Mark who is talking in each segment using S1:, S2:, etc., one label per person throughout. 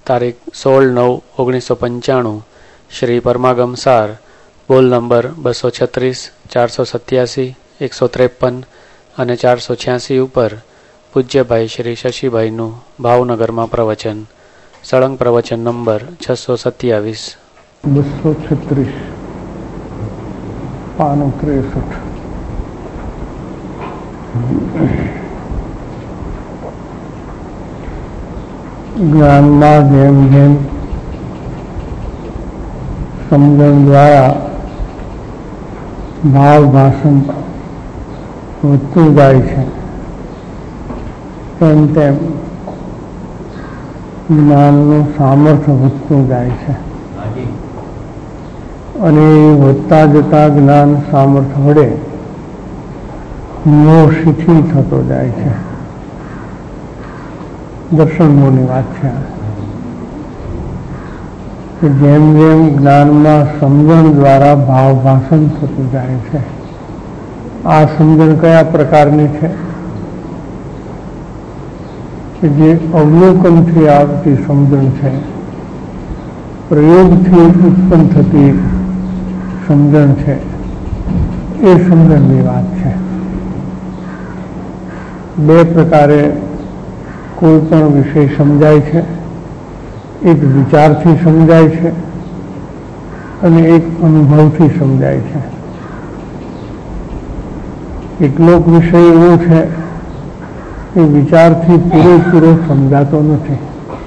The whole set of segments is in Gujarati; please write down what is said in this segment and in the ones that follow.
S1: તારીખ 16/9/1995 શ્રી પરમાગમ સાર, બોલ નંબર 236, 487, 153 અને 486 ઉપર પૂજ્યભાઈ શ્રી શશીભાઈનું ભાવનગરમાં પ્રવચન. સળંગ પ્રવચન નંબર 627.
S2: 236 પાનું 63. જ્ઞાનમાં જેમ જેમ સમજણ દ્વારા ભાવ ભાષણ વધતું જાય છે તેમ તેમ જ્ઞાનનું સામર્થ્ય વધતું જાય છે અને વધતા જતા જ્ઞાન સામર્થ્ય વડે મોહ શિથિલ થતો જાય છે. દર્શન મોહની વાત છે કે જેમ જેમ જ્ઞાનમાં સમજણ દ્વારા ભાવ ભાષણ થતું જાય છે. આ સમજણ કયા પ્રકારની છે કે જે અવલોકનથી આવતી સમજણ છે, પ્રયોગથી ઉત્પન્ન થતી સમજણ છે. એ સમજણની વાત છે. બે પ્રકારે કોઈ પણ વિષય સમજાય છે. એક વિચારથી સમજાય છે અને એક અનુભવથી સમજાય છે. કેટલોક વિષય એવો છે કે વિચારથી પૂરેપૂરો સમજાતો નથી.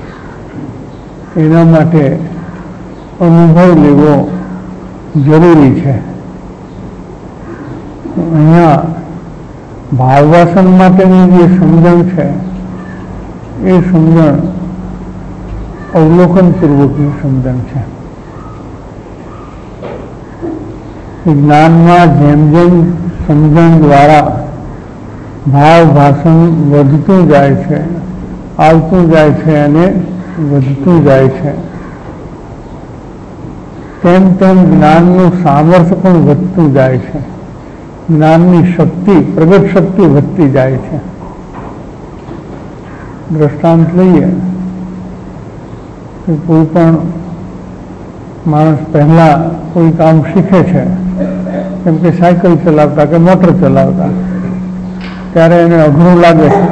S2: એના માટે અનુભવ લેવો જરૂરી છે. અહીંયા ભાવવાસન માટેની જે સમજણ છે એ સમજણ અવલોકનપૂર્વકની સમજણ છે. જ્ઞાનમાં જેમ જેમ સમજણ દ્વારા ભાવ ભાષણ વધતું જાય છે, આવતું જાય છે અને વધતું જાય છે, તેમ તેમ જ્ઞાનનું સામર્થ્ય પણ વધતું જાય છે. જ્ઞાનની શક્તિ, પ્રગટ શક્તિ વધતી જાય છે. દ્રષ્ટાંત લઈએ કે કોઈ પણ માણસ પહેલા કોઈ કામ શીખે છે, જેમ કે સાયકલ ચલાવતા કે મોટર ચલાવતા, ત્યારે એને અઘરું લાગે છે.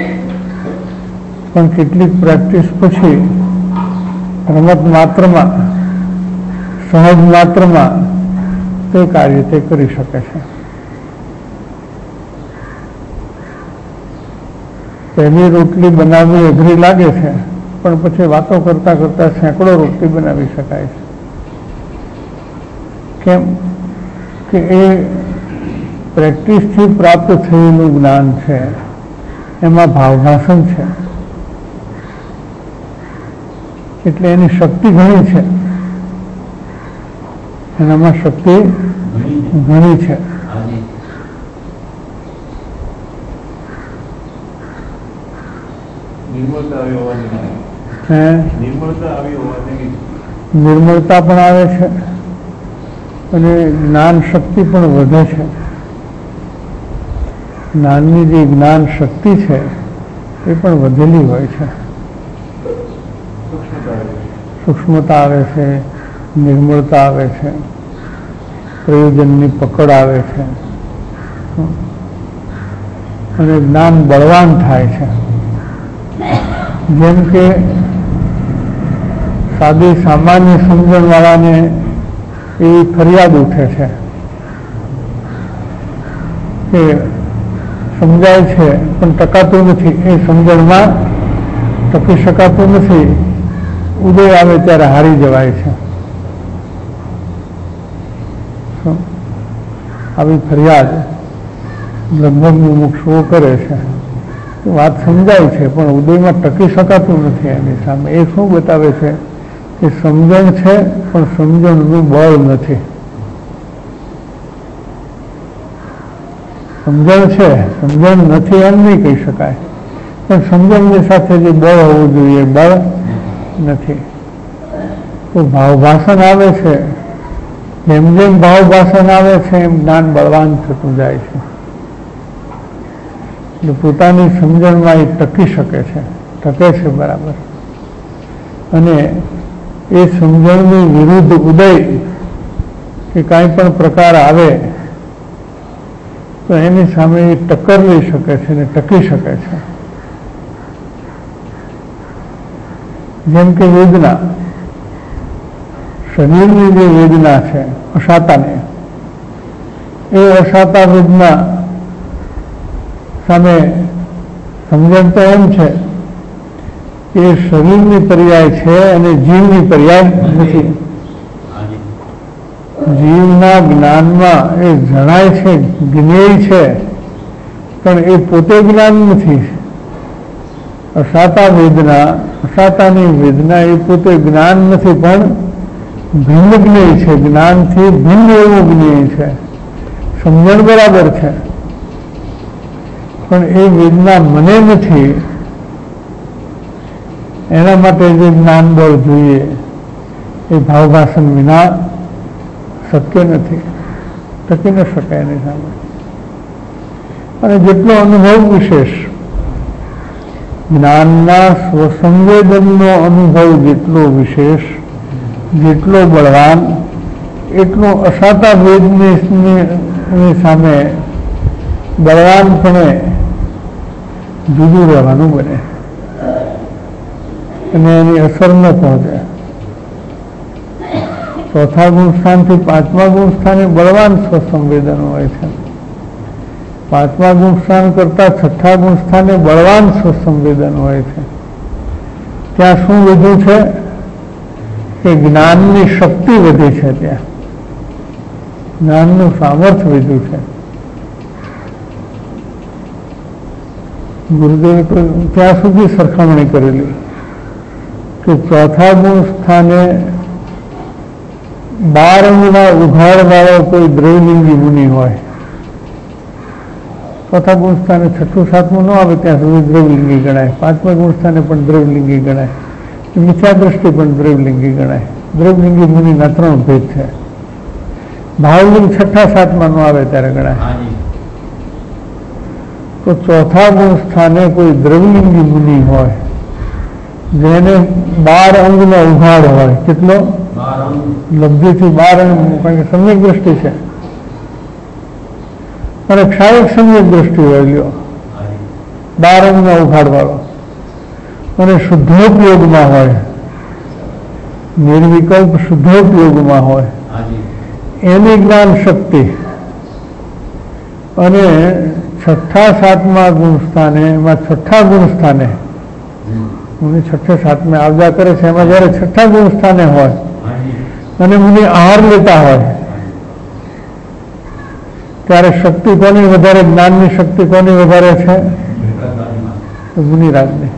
S2: પણ કેટલીક પ્રેક્ટિસ પછી રમત માત્રમાં, સહજ માત્રમાં તે કાર્ય તે કરી શકે છે. પહેલી રોટલી બનાવવી અઘરી લાગે છે, પણ પછી વાતો કરતા કરતા સેંકડો રોટલી બનાવી શકાય છે. કેમ કે એ પ્રેક્ટિસથી પ્રાપ્ત થયેલું જ્ઞાન છે, એમાં ભાવભાષણ છે, એટલે એની શક્તિ ઘણી છે. એનામાં શક્તિ ઘણી છે. નિર્મળતા પણ આવે છે અને જ્ઞાન શક્તિ પણ વધે છે. જ્ઞાનની જે જ્ઞાન શક્તિ છે એ પણ વધેલી હોય છે. સૂક્ષ્મતા આવે છે, નિર્મળતા આવે છે, પ્રયોજનની પકડ આવે છે અને જ્ઞાન બળવાન થાય છે. જેમ કે સાદી સામાન્ય સમજણવાળાને એવી ફરિયાદ ઉઠે છે કે સમજાય છે પણ ટકાતું નથી, એ સમજણમાં ટકી શકાતું નથી, ઉદય આવે ત્યારે હારી જવાય છે. આવી ફરિયાદ લગભગ મુમુક્ષુઓ કરે છે. વાત સમજાય છે પણ ઉદયમાં ટકી શકાતું નથી. એની સામે એ શું બતાવે છે કે સમજણ છે પણ સમજણનું બળ નથી. સમજણ છે, સમજણ નથી એમ નહીં કહી શકાય, પણ સમજણની સાથે જે બળ હોવું જોઈએ બળ નથી. તો ભાવભાષણ આવે છે, જેમ જેમ ભાવભાષણ આવે છે એમ જ્ઞાન બળવાન થતું જાય છે. એટલે પોતાની સમજણમાં એ ટકી શકે છે, ટકે છે બરાબર. અને એ સમજણની વિરુદ્ધ ઉદય કે કાંઈ પણ પ્રકાર આવે તો એની સામે એ ટક્કર લઈ શકે છે અને ટકી શકે છે. જેમ કે વેદના, શરીરની જે વેદના છે અશાતાની, એ અશાતા વેદના સામે સમજણ તો એમ છે કે શરીરની પર્યાય છે અને જીવની પર્યાય નથી. જીવના જ્ઞાનમાં એ જણાય છે, જ્ઞેય છે, પણ એ પોતે જ્ઞાન નથી. અશાતા વેદના, અશાતાની વેદના એ પોતે જ્ઞાન નથી, પણ ભિન્ન જ્ઞેય છે, જ્ઞાનથી ભિન્ન એવું જ્ઞેય છે. સમજણ બરાબર છે, પણ એ વેદના મને નથી. એના માટે જે જ્ઞાન બળ જોઈએ એ ભાવભાષણ વિના શક્ય નથી, ટકી ન શકાય એની સામે. અને જેટલો અનુભવ વિશેષ, જ્ઞાનના સ્વસંવેદનનો અનુભવ જેટલો વિશેષ, જેટલો બળવાન, એટલો અશાતા વેદની સામે બળવાનપણે જુદું રહેવાનું બને અને એની અસર ન પહોંચે. ચોથા ગુણ સ્થાનથી પાંચમા ગુણ સ્થાને બળવાન સ્વસંવેદન હોય છે. પાંચમા ગુણ સ્થાન કરતાં છઠ્ઠા ગુણ સ્થાને બળવાન સ્વસંવેદન હોય છે. ત્યાં શું વધ્યું છે કે જ્ઞાનની શક્તિ વધી છે, ત્યાં જ્ઞાનનું સામર્થ્ય વધ્યું છે. ગુરુદેવે તો ત્યાં સુધી સરખામણી કરેલી કે ચોથા ગુણ સ્થાને 12 અંગના ઉઘાડવાળો કોઈ દ્રવલિંગી મુનિ હોય, ચોથા ગુણ સ્થાને છઠ્ઠું સાતમું ન આવે ત્યાં સુધી દ્રવલિંગી ગણાય. પાંચમા ગુણ સ્થાને પણ દ્રવલિંગી ગણાય. મિથ્યા દ્રષ્ટિ પણ દ્રવલિંગી ગણાય. દ્રવલિંગી મુનિના 3 ભેદ છે. ભાવલિંગ છઠ્ઠા સાતમા ન આવે ત્યારે ગણાય. તો ચોથા ગુણ સ્થાને કોઈ દ્રવલિંગી મુનિ હોય જેને 12 અંગનો ઉઘાડ હોય. કેટલો? લબ્ધિથી 12 અંગ, કારણ કે સમ્યક દ્રષ્ટિ છે અને ક્ષાયક સમ્યક દ્રષ્ટિ હોય. લ્યો 12 અંગનો ઉઘાડ વાળો અને શુદ્ધોપયોગમાં હોય, નિર્વિકલ્પ શુદ્ધોપયોગમાં હોય, એની જ્ઞાન શક્તિ. અને છઠ્ઠા સાતમા ગુણ સ્થાને, એમાં છઠ્ઠા ગુણ સ્થાને મુનિ છઠ્ઠે સાતમે આવજા કરે છે, એમાં જયારે છઠ્ઠા ગુણ સ્થાને હોય અને મુનિ આહાર લેતા હોય ત્યારે શક્તિ કોની વધારે, જ્ઞાનની શક્તિ કોની વધારે છે? મુનિરાજની.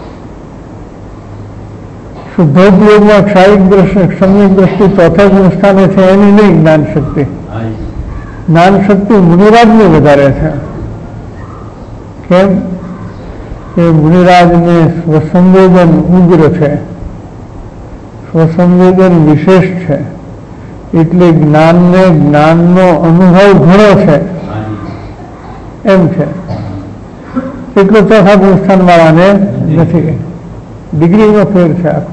S2: શુદ્ધોપયોગમાં ક્ષાયિક દ્રષ્ટિ, સમ્યક દ્રષ્ટિ ચોથા ગુણ સ્થાને છે, એની નહીં જ્ઞાન શક્તિ. જ્ઞાન શક્તિ મુનિરાજની વધારે છે. કેમ કે મુનિરાજને સ્વસંવેદન ઉગ્ર છે, સ્વસંવેદન વિશેષ છે, એટલે જ્ઞાનને, જ્ઞાનનો અનુભવ ઘણો છે એમ છે. એટલો ચોથા ગુણ સ્થાન વાળાને નથી. ડિગ્રીનો ફેર છે આખો.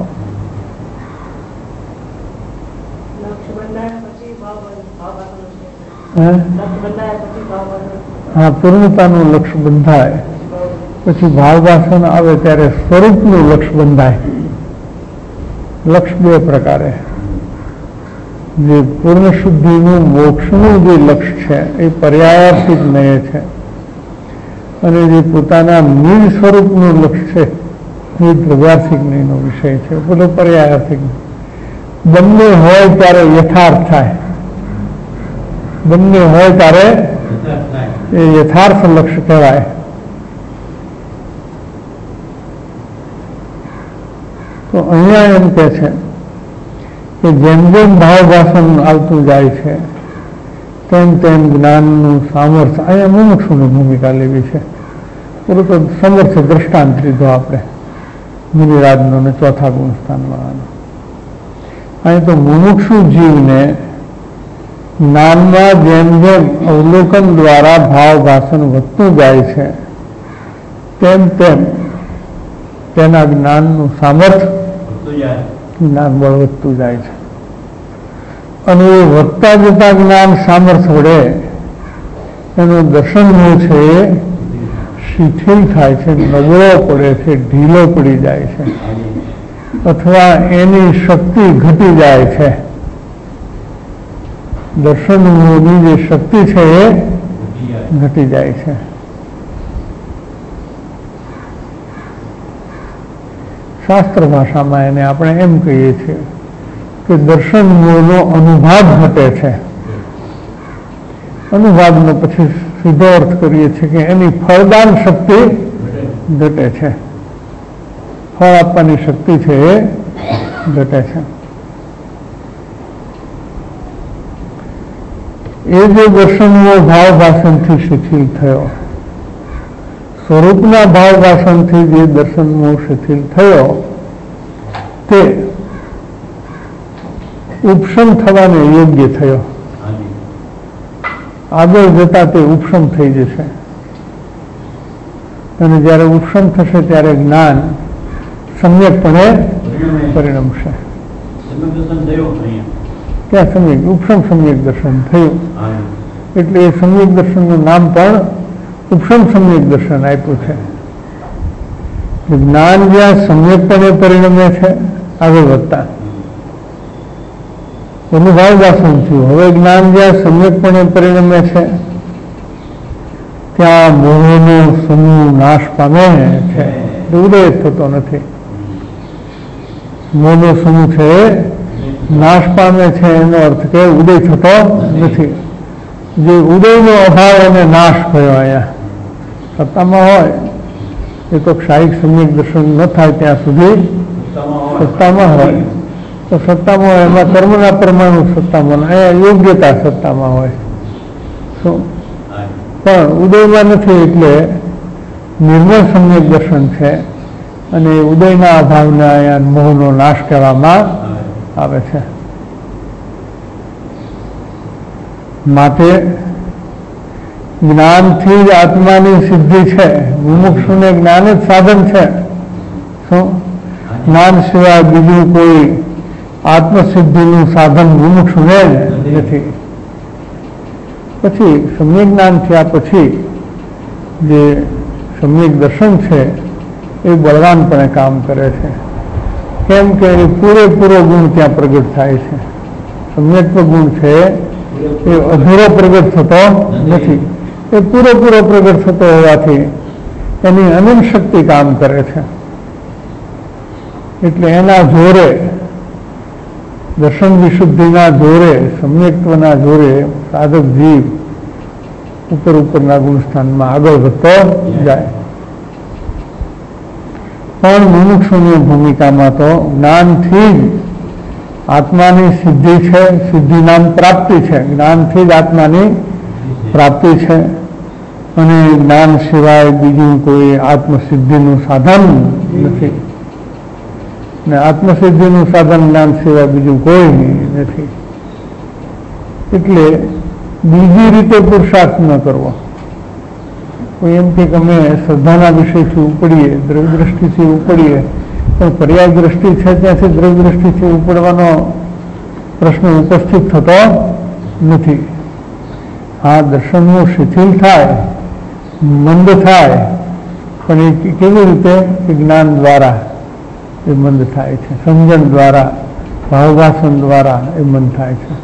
S2: હા, પૂર્ણતાનું લક્ષ્ય બંધાય, પછી ભાવવાસન આવે ત્યારે સ્વરૂપનું લક્ષ્ય બંધાય. લક્ષ્ય 2 પ્રકારે. જે પૂર્ણ શુદ્ધિનું, મોક્ષનું જે લક્ષ્ય છે એ પર્યાયાર્થિક નય છે, અને જે પોતાના મૂળ સ્વરૂપનું લક્ષ્ય છે એ દ્રવ્યાર્થિક નયનો વિષય છે, પેલો પર્યાયાર્થિક. બંને હોય ત્યારે યથાર્થ થાય, બંને હોય ત્યારે એ યથાર્થ લક્ષ્ય કહેવાય. તો અહીંયા એમ કહે છે કે જેમ જેમ ભાવભાષણ આવતું જાય છે તેમ તેમ જ્ઞાનનું સામર્થ્ય, અહીંયા મુમુક્ષુની ભૂમિકા લેવી છે. પૂરું તો સમર્થ્ય દ્રષ્ટાંત લીધો આપણે મુનિરાજનો ને ચોથા ગુણ સ્થાનવાળાનો. અહીં તો મુમુક્ષુ જીવને જ્ઞાનમાં જેમ જેમ અવલોકન દ્વારા ભાવભાષણ વધતું જાય છે તેમ તેમ તેના જ્ઞાનનું સામર્થ્ય જ્ઞાન બળ વધતું જાય છે. અને એ વધતા જતા જ્ઞાન સામર્થ્ય વડે એનું દર્શન છે એ શિથિલ થાય છે, નબળો પડે છે, ઢીલો પડી જાય છે, અથવા એની શક્તિ ઘટી જાય છે. દર્શનની જે શક્તિ છે એ ઘટી જાય છે. શાસ્ત્ર ભાષામાં એને આપણે એમ કહીએ છીએ કે દર્શન મૂળનો અનુભાવ ઘટે છે. અનુભાવનો પછી સીધો અર્થ કરીએ છીએ કે એની ફળદાન શક્તિ ઘટે છે, ફળ આપવાની શક્તિ છે એ ઘટે છે. એ જે દર્શનનો ભાવ ભાષણથી શિથિલ થયો, સ્વરૂપના ભાવ ભાષણથી જે દર્શનનો શિથિલ થયો તે ઉપશમ થવાને યોગ્ય થયો. આગળ જતા તે ઉપશમ થઈ જશે અને જ્યારે ઉપશમ થશે ત્યારે જ્ઞાન સમ્યકપણે પરિણમશે. ત્યાં સમ્યક ઉપશમ સમ્યક દર્શન થયું એટલે એ સમ્યક દર્શનનું નામ પણ ઉપશમ સમ્યક દર્શન આપ્યું છે. જ્ઞાન જ્યાં સમ્યકપણે પરિણમે છે આગળ વધતા અનુભાવ ભાષણ થયું. હવે જ્ઞાન જ્યાં સમ્યકપણે પરિણમે છે ત્યાં મોહનો સમૂહ નાશ પામે છે, ઉદય થતો નથી. મોહનો સમૂહ છે નાશ પામે છે એનો અર્થ કે ઉદય થતો નથી. જે ઉદયનો અભાવ અને નાશ થયો અહીંયા સત્તામાં હોય એ તો ક્ષાયિક સમ્યક દર્શન ન થાય ત્યાં સુધી સત્તામાં હોય તો સત્તામાં હોય એમાં કર્મના પરમાણુ સત્તામાં, અહીંયા યોગ્યતા સત્તામાં હોય. શું પણ ઉદયમાં નથી એટલે નિર્મળ સમ્યક દર્શન છે અને ઉદયના અભાવને અહીંયા મોહનો નાશ કહેવામાં આવે છે. માટે જ્ઞાનથી જ આત્માની સિદ્ધિ છે. મુમુક્ષુને જ્ઞાન જ સાધન છે. શું જ્ઞાન સિવાય બીજું કોઈ આત્મસિદ્ધિનું સાધન મુમુક્ષુને નથી. પછી સમ્યક જ્ઞાન થયા પછી જે સમ્યક દર્શન છે એ બળવાનપણે કામ કરે છે. કેમ કે એ પૂરેપૂરો ગુણ ત્યાં પ્રગટ થાય છે. સમ્યક્ત્વ ગુણ છે એ અધૂરો પ્રગટ થતો નથી, એ પૂરેપૂરો પ્રગટ થતો હોવાથી એની અનંત શક્તિ કામ કરે છે. એટલે એના જોરે, દર્શન વિશુદ્ધિના જોરે, સમ્યક્ત્વના જોરે સાધક જીવ ઉપરના ગુણસ્થાનમાં આગળ વધતો જાય. પણ મુમુક્ષુની ભૂમિકામાં તો જ્ઞાનથી જ આત્માની સિદ્ધિ છે, સિદ્ધિ નામ પ્રાપ્તિ છે. જ્ઞાનથી જ આત્માની પ્રાપ્તિ છે અને જ્ઞાન સિવાય બીજું કોઈ આત્મસિદ્ધિનું સાધન નથી ને આત્મસિદ્ધિનું સાધન જ્ઞાન સિવાય બીજું કોઈ નથી. એટલે બીજી રીતે પુરુષાર્થ ન કરવો. કોઈ એમ કે અમે શ્રદ્ધાના વિષયથી ઉપડીએ, દ્રવ્ય દ્રષ્ટિથી ઉપડીએ, પણ પર્યાય દ્રષ્ટિ છે ત્યાંથી દ્રવ્ય દ્રષ્ટિથી ઉપડવાનો પ્રશ્ન ઉપસ્થિત થતો નથી. આ દર્શનનું શિથિલ થાય, મંદ થાય, પણ એ કેવી રીતે જ્ઞાન દ્વારા એ મંદ થાય છે, સમજણ દ્વારા, ભાવભાષણ દ્વારા એ મંદ થાય છે.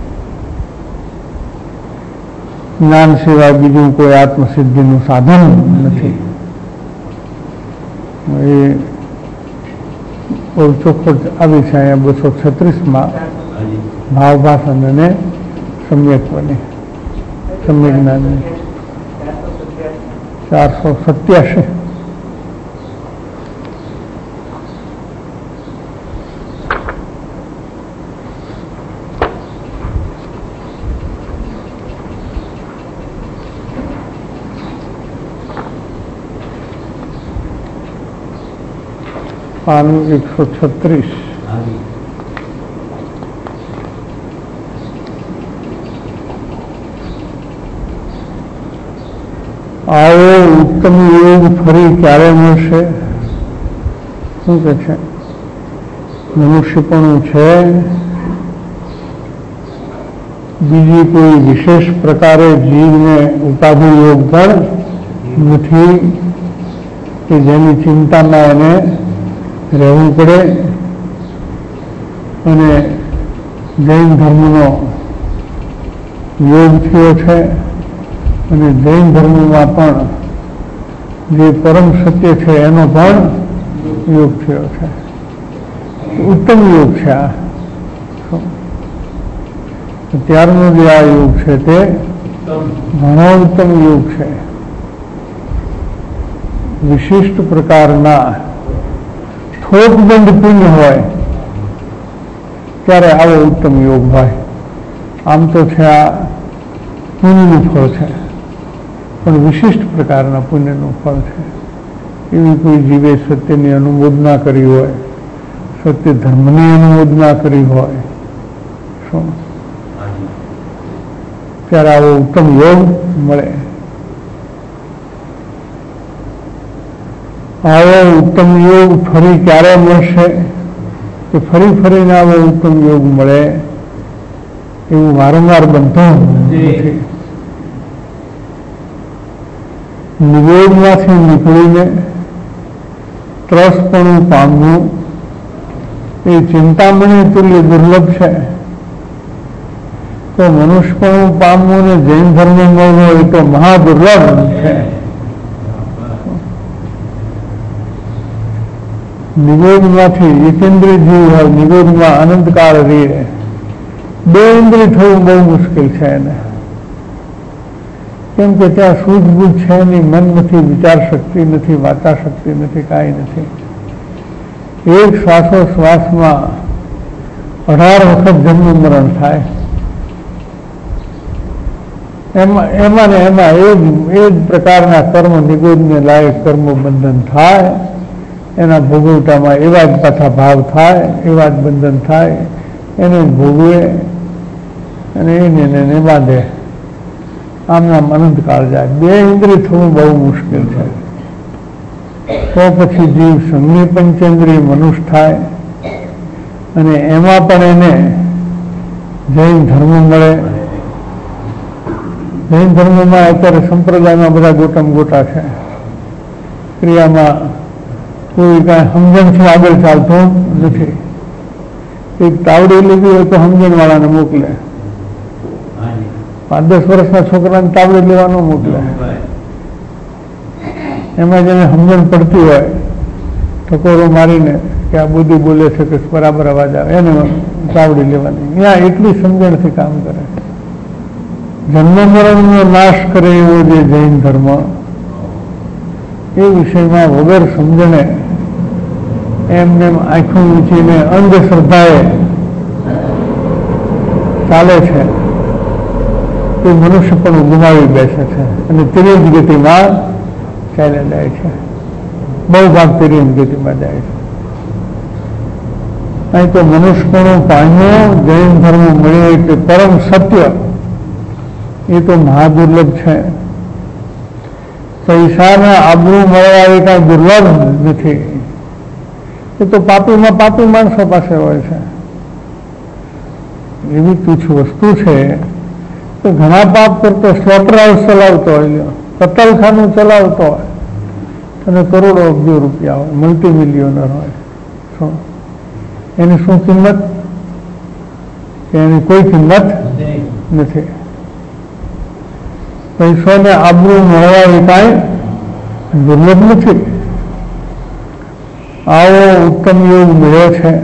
S2: જ્ઞાન સિવાય બીજું કોઈ આત્મસિદ્ધિનું સાધન નથી. એ બહુ ચોખ્ખું આવી છે અહીંયા 236માં ભાવભાષણ અને સમ્યકની સમ્યક જ્ઞાનની 487. પાનું 136. આવો ઉત્તમ યોગ ફરી ક્યારે મળશે? શું કે છે? મનુષ્યપણું છે, બીજી કોઈ વિશેષ પ્રકારે જીવને ઉપાધિ યોગ પણ નથી કે જેની ચિંતામાં એને રહેવું પડે. અને જૈન ધર્મનો યોગ થયો છે અને જૈન ધર્મમાં પણ જે પરમ સત્ય છે એનો પણ યોગ થયો છે. ઉત્તમ યોગ છે આ. ત્યારનો જે આ યોગ છે તે ઘણો ઉત્તમ યોગ છે. વિશિષ્ટ પ્રકારના થોકબંધ પુણ્ય હોય ત્યારે આવો ઉત્તમ યોગ હોય. આમ તો છે આ પુણ્યનું ફળ છે, પણ વિશિષ્ટ પ્રકારના પુણ્યનું ફળ છે. એવી કોઈ જીવે સત્યની અનુમોદના કરી હોય, સત્ય ધર્મની અનુમોદના કરી હોય શું, ત્યારે આવો ઉત્તમ યોગ મળે. આવો ઉત્તમ યોગ ફરી ક્યારે મળશે કે ફરી ફરીને આવો ઉત્તમ યોગ મળે એવું વારંવાર બનતું નથી. નિવેદમાંથી નીકળીને ત્રસપણું પામવું એ ચિંતામણી તુલ્ય દુર્લભ છે. તો મનુષ્યપણું પામવું ને જૈન ધર્મ મળવો એ તો મહાદુર્લભ છે. નિવેદમાંથી એકેન્દ્રિય જીવ હોય, નિવેદમાં અનંતકાળ રહે, બે ઇન્દ્રિય થવું બહુ મુશ્કેલ છે એને. કેમ કે ત્યાં સૂઝબૂઝ છે નહીં, મન નથી, વિચાર શક્તિ નથી, વાર્તા શક્તિ નથી, કાંઈ નથી. એક શ્વાસોશ્વાસમાં 18 વખત જન્મ મરણ થાય. એમાં ને એમાં એ જ પ્રકારના કર્મ નિગોદને લાયક કર્મ બંધન થાય. એના ભોગવટામાં એવા જ પાછા ભાવ થાય, એવા જ બંધન થાય. એને ભોગવે અને એને બાંધે. આમનામ અનંતકાળ જાય. બે ઇન્દ્રિય થવું બહુ મુશ્કેલ છે. તો પછી જીવ સંઘની પંચેન્દ્રિય મનુષ્ય થાય અને એમાં પણ એને જૈન ધર્મ મળે. જૈન ધર્મમાં અત્યારે સંપ્રદાયમાં બધા ગોટમ ગોટા છે. ક્રિયામાં કોઈ કાંઈ સમજણથી આગળ ચાલતું નથી. એક તાવડી લીધી હોય તો સમજણવાળાને મોકલે, 5-10 વર્ષના છોકરાને તાવડી લેવા ન મોકલે. એમાં જેને સમજણ પડતી હોય ટકોરો મારીને કે આ બુદ્ધિ બોલે છે કે બરાબર અવાજ આવે એને તાવડી લેવાની. ત્યાં એટલી સમજણથી કામ કરે. જન્મ મરણનો નાશ કરે એવો જે જૈન ધર્મ, એ વિષયમાં વગર સમજણે એમને આંખો ઊંચીને અંધશ્રદ્ધાએ ચાલે છે. તે મનુષ્ય પણ ગુમાવી બેસે છે અને તેની જ ગતિમાં ચાલ્યા જાય છે. બહુ ભાગ તેની જ ગતિમાં જાય છે. અહીં તો મનુષ્યપણું પામ્યો, જૈન ધર્મ મળ્યો એટલે પરમ સત્ય, એ તો મહાદુર્લભ છે. પૈસાના આબરૂ મળવા એ કાંઈ દુર્લભ નથી. એ તો પાપીમાં પાપી માણસો પાસે હોય છે. એવી તુચ્છ વસ્તુ છે તો ઘણા પાપ કરતો સ્લોટર હાઉસ ચલાવતો હોય, કતલખાનું ચલાવતો હોય અને કરોડો અબજો રૂપિયા હોય, મલ્ટી મિલિયનર હોય, શું એની શું કિંમત? એની કોઈ કિંમત નથી. પૈસાને આબરૂ મળવા એ કાંઈ દુર્લભ નથી. આવો ઉત્તમ યોગ મળ્યો છે.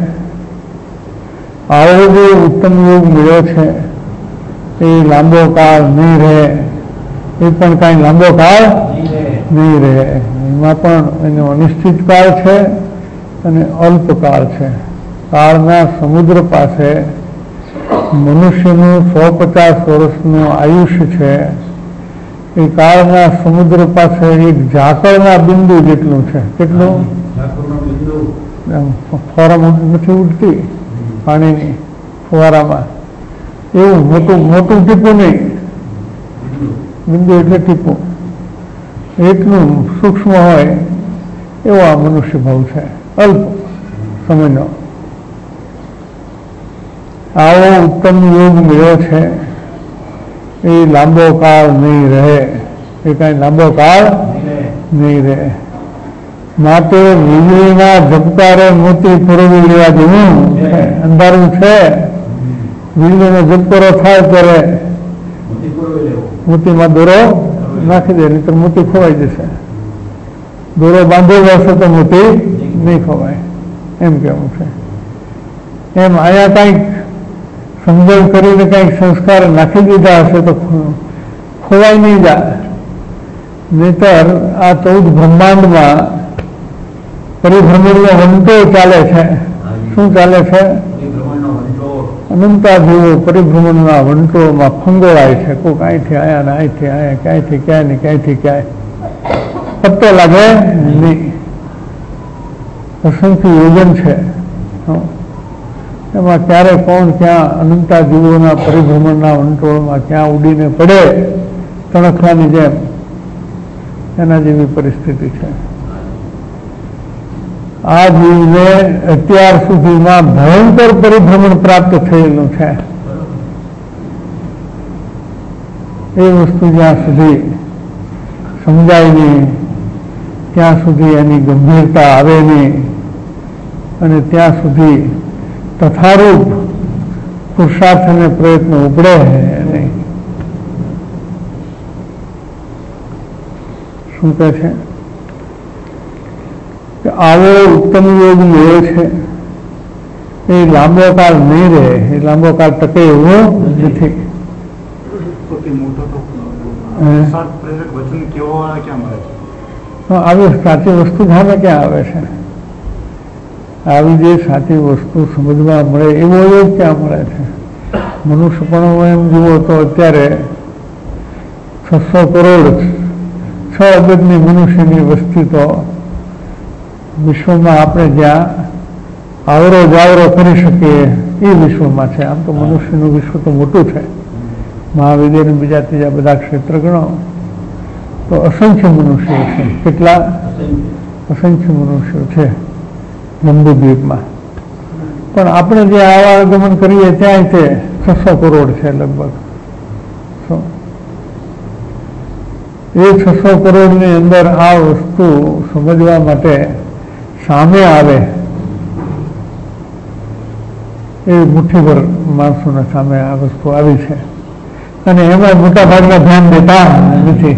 S2: આવો જે ઉત્તમ યોગ મળ્યો છે એ લાંબો કાળ નહીં રહે. એ પણ કાંઈ લાંબો કાળ નહીં રહે. એમાં પણ એનો અનિશ્ચિત કાળ છે અને અલ્પકાળ છે. કાળના સમુદ્ર પાસે મનુષ્યનું 150 વર્ષનું આયુષ્ય છે. એ કાળના સમુદ્ર પાસે એક ઝાકળના બિંદુ જેટલું છે. કેટલું? ફોરામાં નથી ઉડતી પાણીની ફુવારામાં, એવું મોટું ટીપું નહીં, બિંદુ એટલે ટીપું, એટલું સૂક્ષ્મ હોય એવો આ મનુષ્ય ભાવ છે. અલ્પ સમયનો આવો ઉત્તમ યોગ મળ્યો છે એ લાંબો કાળ નહીં રહે, એ કાંઈ લાંબો કાળ નહીં રહે. માટે વીજળીના ઝબકારે મોતી પુરવી લેવા જેવું છે. અંધારું છે, વીજળીનો ઝબકારો થાય ત્યારે મોતીમાં દોરો નાખી દે, નહીતર મોતી ખોવાઈ જશે. દોરો બાંધેલો હશે તો મોતી નહીં ખોવાય, એમ કેવું છે. એમ અહીંયા કંઈક સમજણ કરીને કંઈક સંસ્કાર નાખી દીધા હશે તો ખોવાઈ નહીં જાય. નહીતર આ 14 બ્રહ્માંડમાં પરિભ્રમણનો વંટો ચાલે છે. શું ચાલે છે? અનંતા જેવો પરિભ્રમણના વંટોમાં ફંગોળાય છે. કોઈક અહીંથી આયા ને અહીંથી આયા, ક્યાંયથી ક્યાંય ને ક્યાંયથી ક્યાંય પત્તો લાગે નહીં. અસંખ્ય યોજન છે એમાં ક્યારે કોણ ક્યાં અનંતા જીવોના પરિભ્રમણના વંટોળમાં ક્યાં ઉડીને પડે તણખલાની જેમ, એના જેવી પરિસ્થિતિ છે. આ જીવને અત્યાર સુધીમાં ભયંકર પરિભ્રમણ પ્રાપ્ત થયેલું છે. એ વસ્તુ જ્યાં સુધી સમજાય નહીં ત્યાં સુધી એની ગંભીરતા આવે નહીં, અને ત્યાં સુધી તથારૂપ પુરુષાર્થ અને પ્રયત્ન ઉપડે નહીં. શું કહે છે કે આવો ઉત્તમ યોગ મળ્યો છે એ લાંબો કાળ નહીં રહે, એ લાંબો કાળ ટકે એવો નથી. આવી સાચી વસ્તુ સામે ક્યાં આવે છે? આવી જે સાચી વસ્તુ સમજવા મળે એવો યોગ ક્યાં મળે છે? મનુષ્ય પણ એમ જુઓ તો અત્યારે 600 કરોડ 6 અબજની મનુષ્યની વસ્તી તો વિશ્વમાં આપણે જ્યાં આવરો જાવરો કરી શકીએ એ વિશ્વમાં છે. આમ તો મનુષ્યનું વિશ્વ તો મોટું છે. મહાવિદ્ય અને બીજા ત્રીજા બધા ક્ષેત્ર ગણો તો અસંખ્ય મનુષ્યો છે. કેટલા? અસંખ્ય મનુષ્યો છે જંબુદ્વીપમાં. પણ આપણે જે આવાગમન કરીએ ત્યાં તે 600 કરોડ છે લગભગ. એ 600 કરોડની અંદર આ વસ્તુ સમજવા માટે સામે આવે એ મુઠ્ઠીભર માણસોના સામે આ વસ્તુ આવી છે, અને એમાં મોટા ભાગના ધ્યાન દેતા નથી.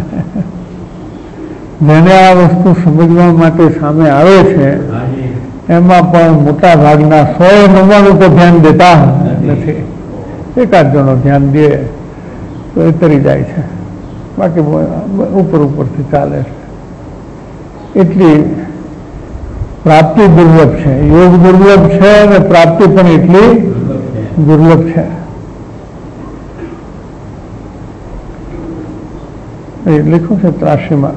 S2: જેને આ વસ્તુ સમજવા માટે સામે આવે છે એમાં પણ મોટા ભાગના 199 તો ધ્યાન દેતા નથી. એકાદ જણો ધ્યાન દે તો એ તરી જાય છે, બાકી ઉપરથી ચાલે છે. એટલી પ્રાપ્તિ દુર્લભ છે. યોગ દુર્લભ છે અને પ્રાપ્તિ પણ એટલી દુર્લભ છે. એ લખ્યું છે ત્રાસીમાં.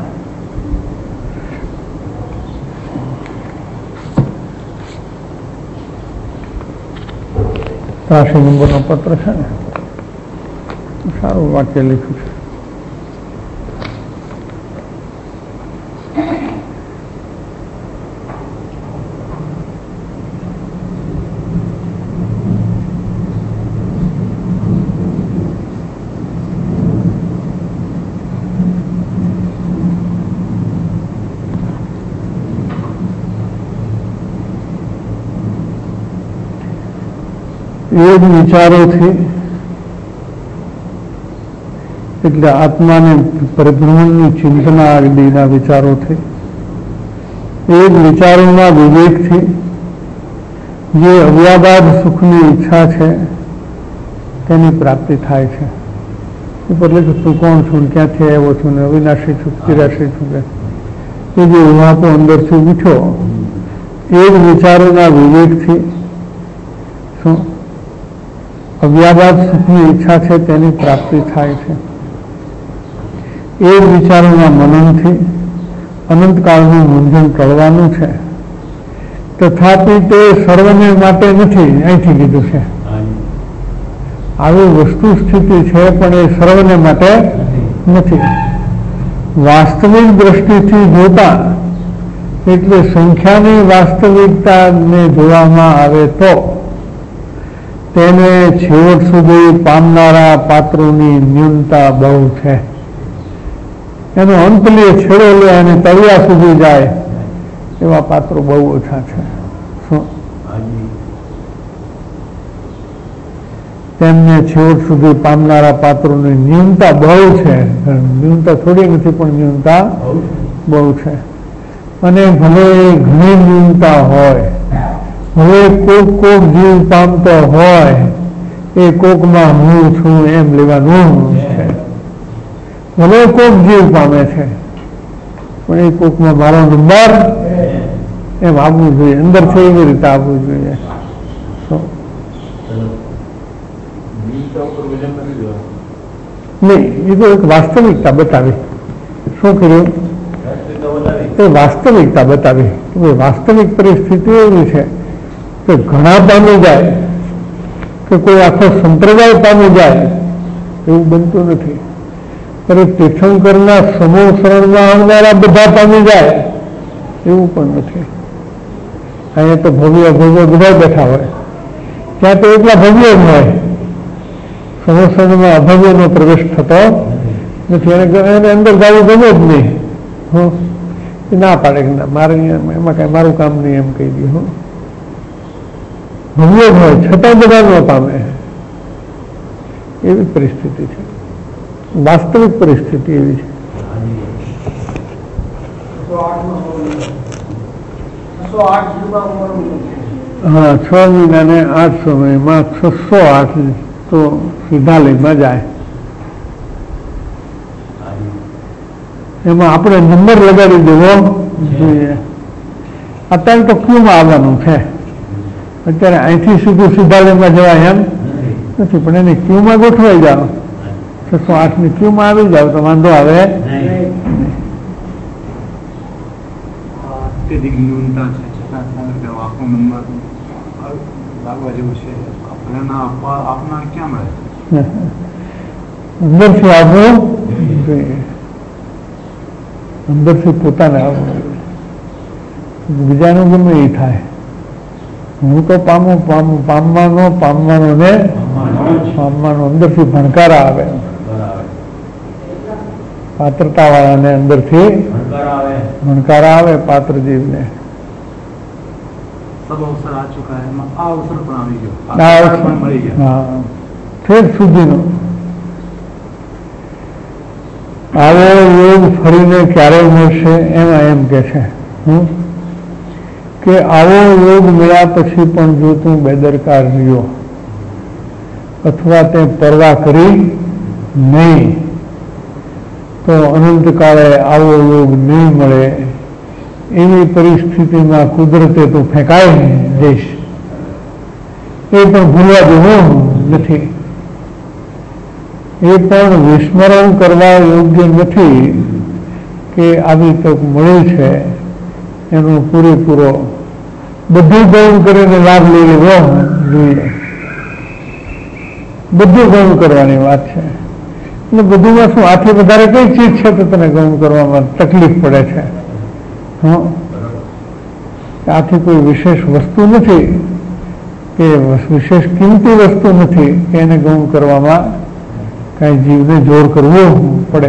S2: ત્રાસી નંબરનો પત્ર છે ને, સારું વાક્ય લખ્યું છે. યોગ વિચારોથી એટલે આત્માને પરિભ્રમણની ચિંતના આદિના વિચારોથી, એ જ વિચારોના વિવેકથી જે અવ્યાબાદ સુખની ઈચ્છા છે તેની પ્રાપ્તિ થાય છે. એટલે કે તું કોણ છું, ક્યાંથી આવ્યો છું, ને અવિનાશી છું, ચિરાશી છું, એ જે ઉહાપો અંદરથી ઉઠ્યો એ જ વિચારોના વિવેકથી શું અવ્યાબાદ સુખની ઈચ્છા છે તેની પ્રાપ્તિ થાય છે. એ જ વિચારોના મનનથી અનંતકાળનું મૂંઝવણ ટળવાનું છે. તથાપિ તે સર્વને માટે નથી, અહીંથી કીધું છે. આવી વસ્તુ સ્થિતિ છે પણ એ સર્વને માટે નથી. વાસ્તવિક દ્રષ્ટિથી જોતા એટલે સંખ્યાની વાસ્તવિકતાને જોવામાં આવે તો તેને છેવટ સુધી પામનારા પાત્રોની ન્યૂનતા બહુ છે. એનો અંત લે, છેડો લે અને તળિયા સુધી જાય એવા પાત્રો બહુ ઓછા છે. શું તેમને છેવટ સુધી પામનારા પાત્રોની ન્યૂનતા બહુ છે. ન્યૂનતા થોડી નથી, પણ ન્યૂનતા બહુ છે. અને ભલે ઘણી ન્યૂનતા હોય, હવે કોક જીવ પામતો હોય એ કોકમાં હું છું એમ લેવાનું છે. ભલે કોક જીવ પામે છે, પણ એ કોકમાં મારો નંબર એમ આવવું જોઈએ, અંદરથી એવી રીતે આવવું જોઈએ. નહીં, એ તો એક વાસ્તવિકતા બતાવી. શું કર્યું? એ વાસ્તવિકતા બતાવી. વાસ્તવિક પરિસ્થિતિ એવી છે કે ઘણા પામી જાય કે કોઈ આખો સંપ્રદાય પામી જાય એવું બનતું નથી. ત્યારે તીર્થંકરના સમૂહ શરણમાં આવનારા બધા પામી જાય એવું પણ નથી. અહીંયા તો ભવ્ય ભવ્ય બધા બેઠા હોય, ત્યાં તો એટલા ભવ્ય જ હોય. સમૂહ શરણમાં અભવ્યનો પ્રવેશ થતો નથી. એને અંદર જવું ગમે જ નહીં. ના પાડે કે ના, મારે એમાં કાંઈ મારું કામ નહીં એમ કહી દે. ભવ્ય જ હોય છતાં બધા ન પામે એવી પરિસ્થિતિ છે. વાસ્તવિક પરિસ્થિતિ એવી છે. હા, 6 મહિના ને 8 સમયમાં 608 તો સીધા લઈમાં જાય. એમાં આપણે નંબર લગાડી દેવો જોઈએ. અત્યારે તો ક્યુમાં આવવાનું છે. અત્યારે અહીંથી સીધું સીધાલયમાં જવાય એમ નથી, પણ એને ક્યુમાં ગોઠવાઈ જાઓ, 608ની ક્યુમાં આવી જાવ તો વાંધો આવે. અંદરથી આવવું જોઈએ, અંદરથી પોતાને આવવું જોઈએ. બીજાનું ગમે એ થાય, હું તો પામવાનો ને પામવાનો. અંદરથી ભણકારા આવે, પાત્રતા વાળાને અંદરથી ભણકારા આવે. પાત્ર જીવને ઠેર સુધીનો આવો યોગ ફરીને ક્યારે મળશે? એમાં એમ કે છે કે આવો યોગ મળ્યા પછી પણ જો તું બેદરકાર રહ્યો અથવા તે પરવા કરી નહીં તો અનંતકાળે આવો યોગ નહીં મળે. એવી પરિસ્થિતિમાં કુદરતે તું ફેંકાઈ જઈશ. એ પણ ભૂલવા જેવું નથી. એ પણ વિસ્મરણ કરવા યોગ્ય નથી કે આવી તક મળી છે એનો પૂરેપૂરો બધું ગૌણ કરીને લાભ લઈ લેવો જોઈએ. બધું ગૌણ કરવાની વાત છે. એટલે બધુંમાં શું, આથી વધારે કઈ ચીજ છે તો તને ગૌણ કરવામાં તકલીફ પડે છે? આથી કોઈ વિશેષ વસ્તુ નથી કે વિશેષ કિંમતી વસ્તુ નથી કે એને ગૌણ કરવામાં કઈ જીવને જોર કરવું પડે.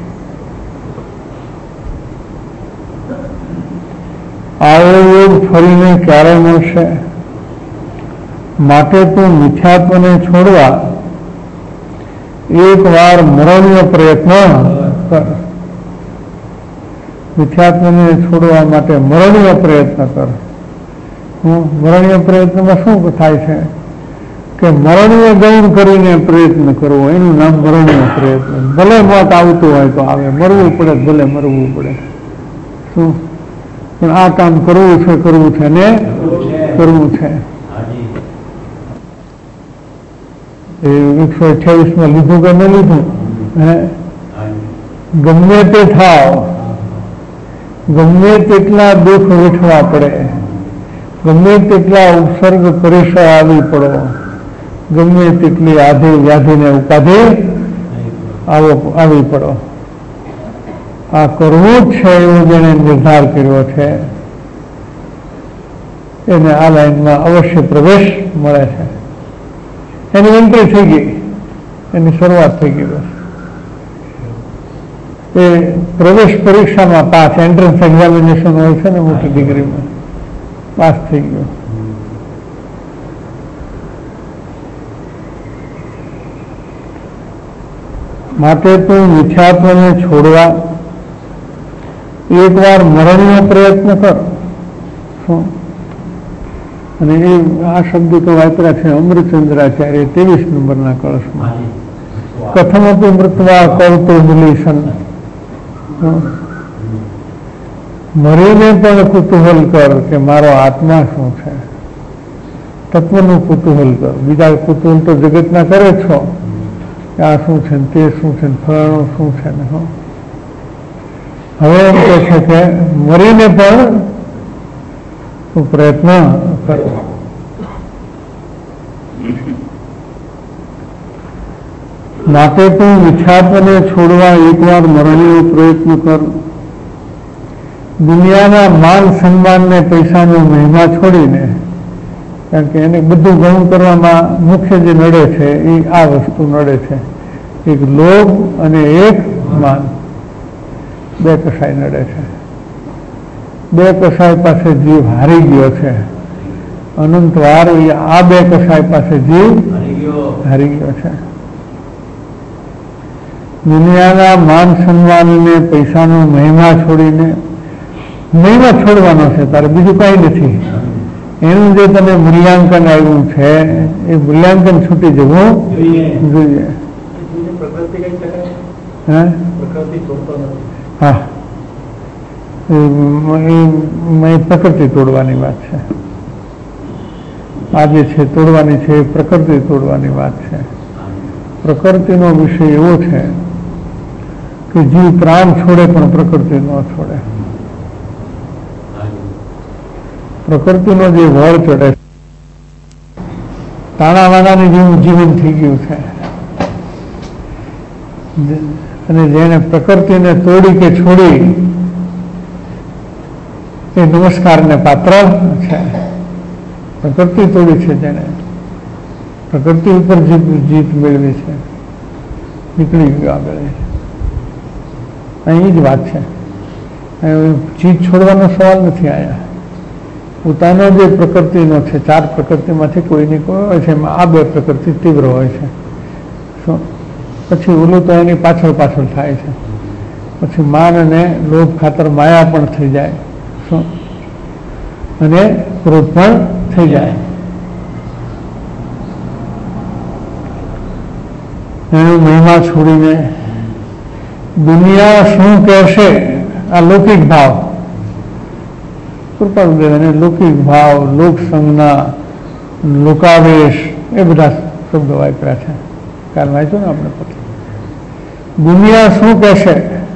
S2: આવો યોગ ફરીને ક્યારે મળશે? માટે તું મિથ્યાત્વને છોડવા એક વાર મરણીય પ્રયત્ન કર. મિથ્યાત્વને છોડવા માટે મરણીય પ્રયત્ન કર. મરણીય પ્રયત્નમાં શું થાય છે કે મરણીય ગૌણ કરીને પ્રયત્ન કરવો, એનું નામ મરણીય પ્રયત્ન. ભલે મોત આવતું હોય તો આવે, મરવું પડે ભલે મરવું પડે. શું? પણ આ કામ કરવું છે ને કરવું છે. એ 128માં લીધું કે ન લીધું? ગમે તે થાવ, ગમે તેટલા દુઃખ વેઠવા પડે, ગમે તેટલા ઉપસર્ગ પરેશાન આવી પડો, ગમે તેટલી આધિ વ્યાધિને ઉપાધિ આવી પડો, આ કરવું જ છે એવો જેને નિર્ધાર કર્યો છે એને આ લાઈનમાં અવશ્ય પ્રવેશ મળે છે. એની એન્ટ્રી થઈ ગઈ, એની શરૂઆત થઈ ગઈ. બસ એ પ્રવેશ પરીક્ષામાં પાસ, એન્ટ્રન્સ એક્ઝામિનેશન હોય છે ને મોટી ડિગ્રીમાં, પાસ થઈ ગયો. માટે તું મિથ્યાત્વને છોડવા એકવાર મરણનો પ્રયત્ન કર. શું? અને એ આ શબ્દ તો વાપર્યા છે અમૃતચંદ્રાચાર્ય 23 નંબરના કળશમાં. કથમપી મૃત્વા કૌતૂહલીસન, મરીને પણ કુતૂહલ કર કે મારો આત્મા શું છે. તત્વનું કુતૂહલ કર. બીજા કુતૂહલ તો જગતના કરે છો કે આ શું છે, તે શું છે, ફલાણું શું છે ને. હવે એમ કહે છે કે મરીને પણ તું પ્રયત્ન કર. માટે તું મિથ્યાત્વને છોડવા એકવાર મરણનો પ્રયત્ન કર. દુનિયાના માન સન્માન ને પૈસાનો મહિમા છોડીને, કારણ કે એને બધું ગણું કરવામાં મુખ્ય જે નડે છે એ આ વસ્તુ નડે છે. એક લોભ અને એક માન, બે કસાય નડે છે. બે કસાય પાસે જીવ હારી ગયો છે. અનંત વાર આ બે કસાય પાસે જીવ હારી ગયો છે. દુનિયાના માન સન્માન ને પૈસાનો મહિમા છોડીને, મહિમા છોડવાનો છે તારે, બીજું કઈ નથી. એનું જે તને મૂલ્યાંકન આવ્યું છે એ મૂલ્યાંકન છૂટી જવું જોઈએ. હા, એ પ્રકૃતિ તોડવાની વાત છે. આ જે છે તોડવાની છે એ પ્રકૃતિ તોડવાની વાત છે. પ્રકૃતિનો વિષય એવો છે કે જીવ પ્રાણ છોડે પણ પ્રકૃતિ ન છોડે. પ્રકૃતિનો જે વળ ચડે, તાણાવાણાની જેવું જીવન થઈ ગયું છે. અને જેને પ્રકૃતિને તોડી કે છોડી એ નમસ્કારને પાત્ર છે. પ્રકૃતિ તોડી છે જેને, પ્રકૃતિ ઉપર જીત મેળવી છે, નીકળી ગયો આગળ. અહીં જ વાત છે. જીત છોડવાનો સવાલ નથી આયા. પોતાનો જે પ્રકૃતિનો છે, ચાર પ્રકૃતિમાંથી કોઈની કોઈ હોય છે, એમાં આ બે પ્રકૃતિ તીવ્ર હોય છે. શું? પછી ઓલું તો એની પાછળ પાછળ થાય છે. પછી માન અને લોભ ખાતર માયા પણ થઈ જાય. શું? અને ક્રોધ પણ થઈ જાય. એનો મહિમા છોડીને દુનિયા શું કહેશે, આ લૌકિક ભાવ, કૃપાળુદેવ એને લૌકિક ભાવ, લોક સંજ્ઞા, લોકાવેશ એ બધા શબ્દો વાપર્યા છે. કાલ વાંચ્યું ને આપણે પોતે. દુનિયા શું કહેશે,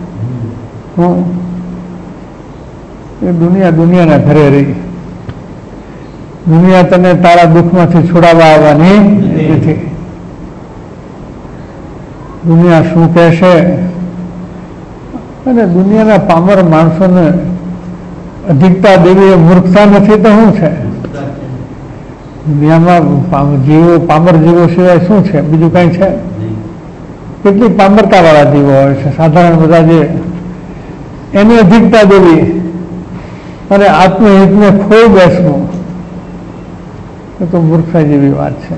S2: એ દુનિયાના ઘરે રહી. દુનિયા તને તારા દુઃખમાંથી છોડાવવા આવવાની નથી. દુનિયા શું કહેશે, અને દુનિયાના પામર માણસોને અધિકતા દેવી એ મૂર્ખતા નથી તો શું છે? દુનિયામાં જીવો, પામર જીવો સિવાય શું છે? બીજું કઈ છે? કેટલી પામરતા વાળા જીવો હોય છે, સાધારણ બધા જે, એની અધિકતા દેવી અને આત્મહિતને ખોઈ બેસવું એ તો મૂર્ખતા જેવી વાત છે.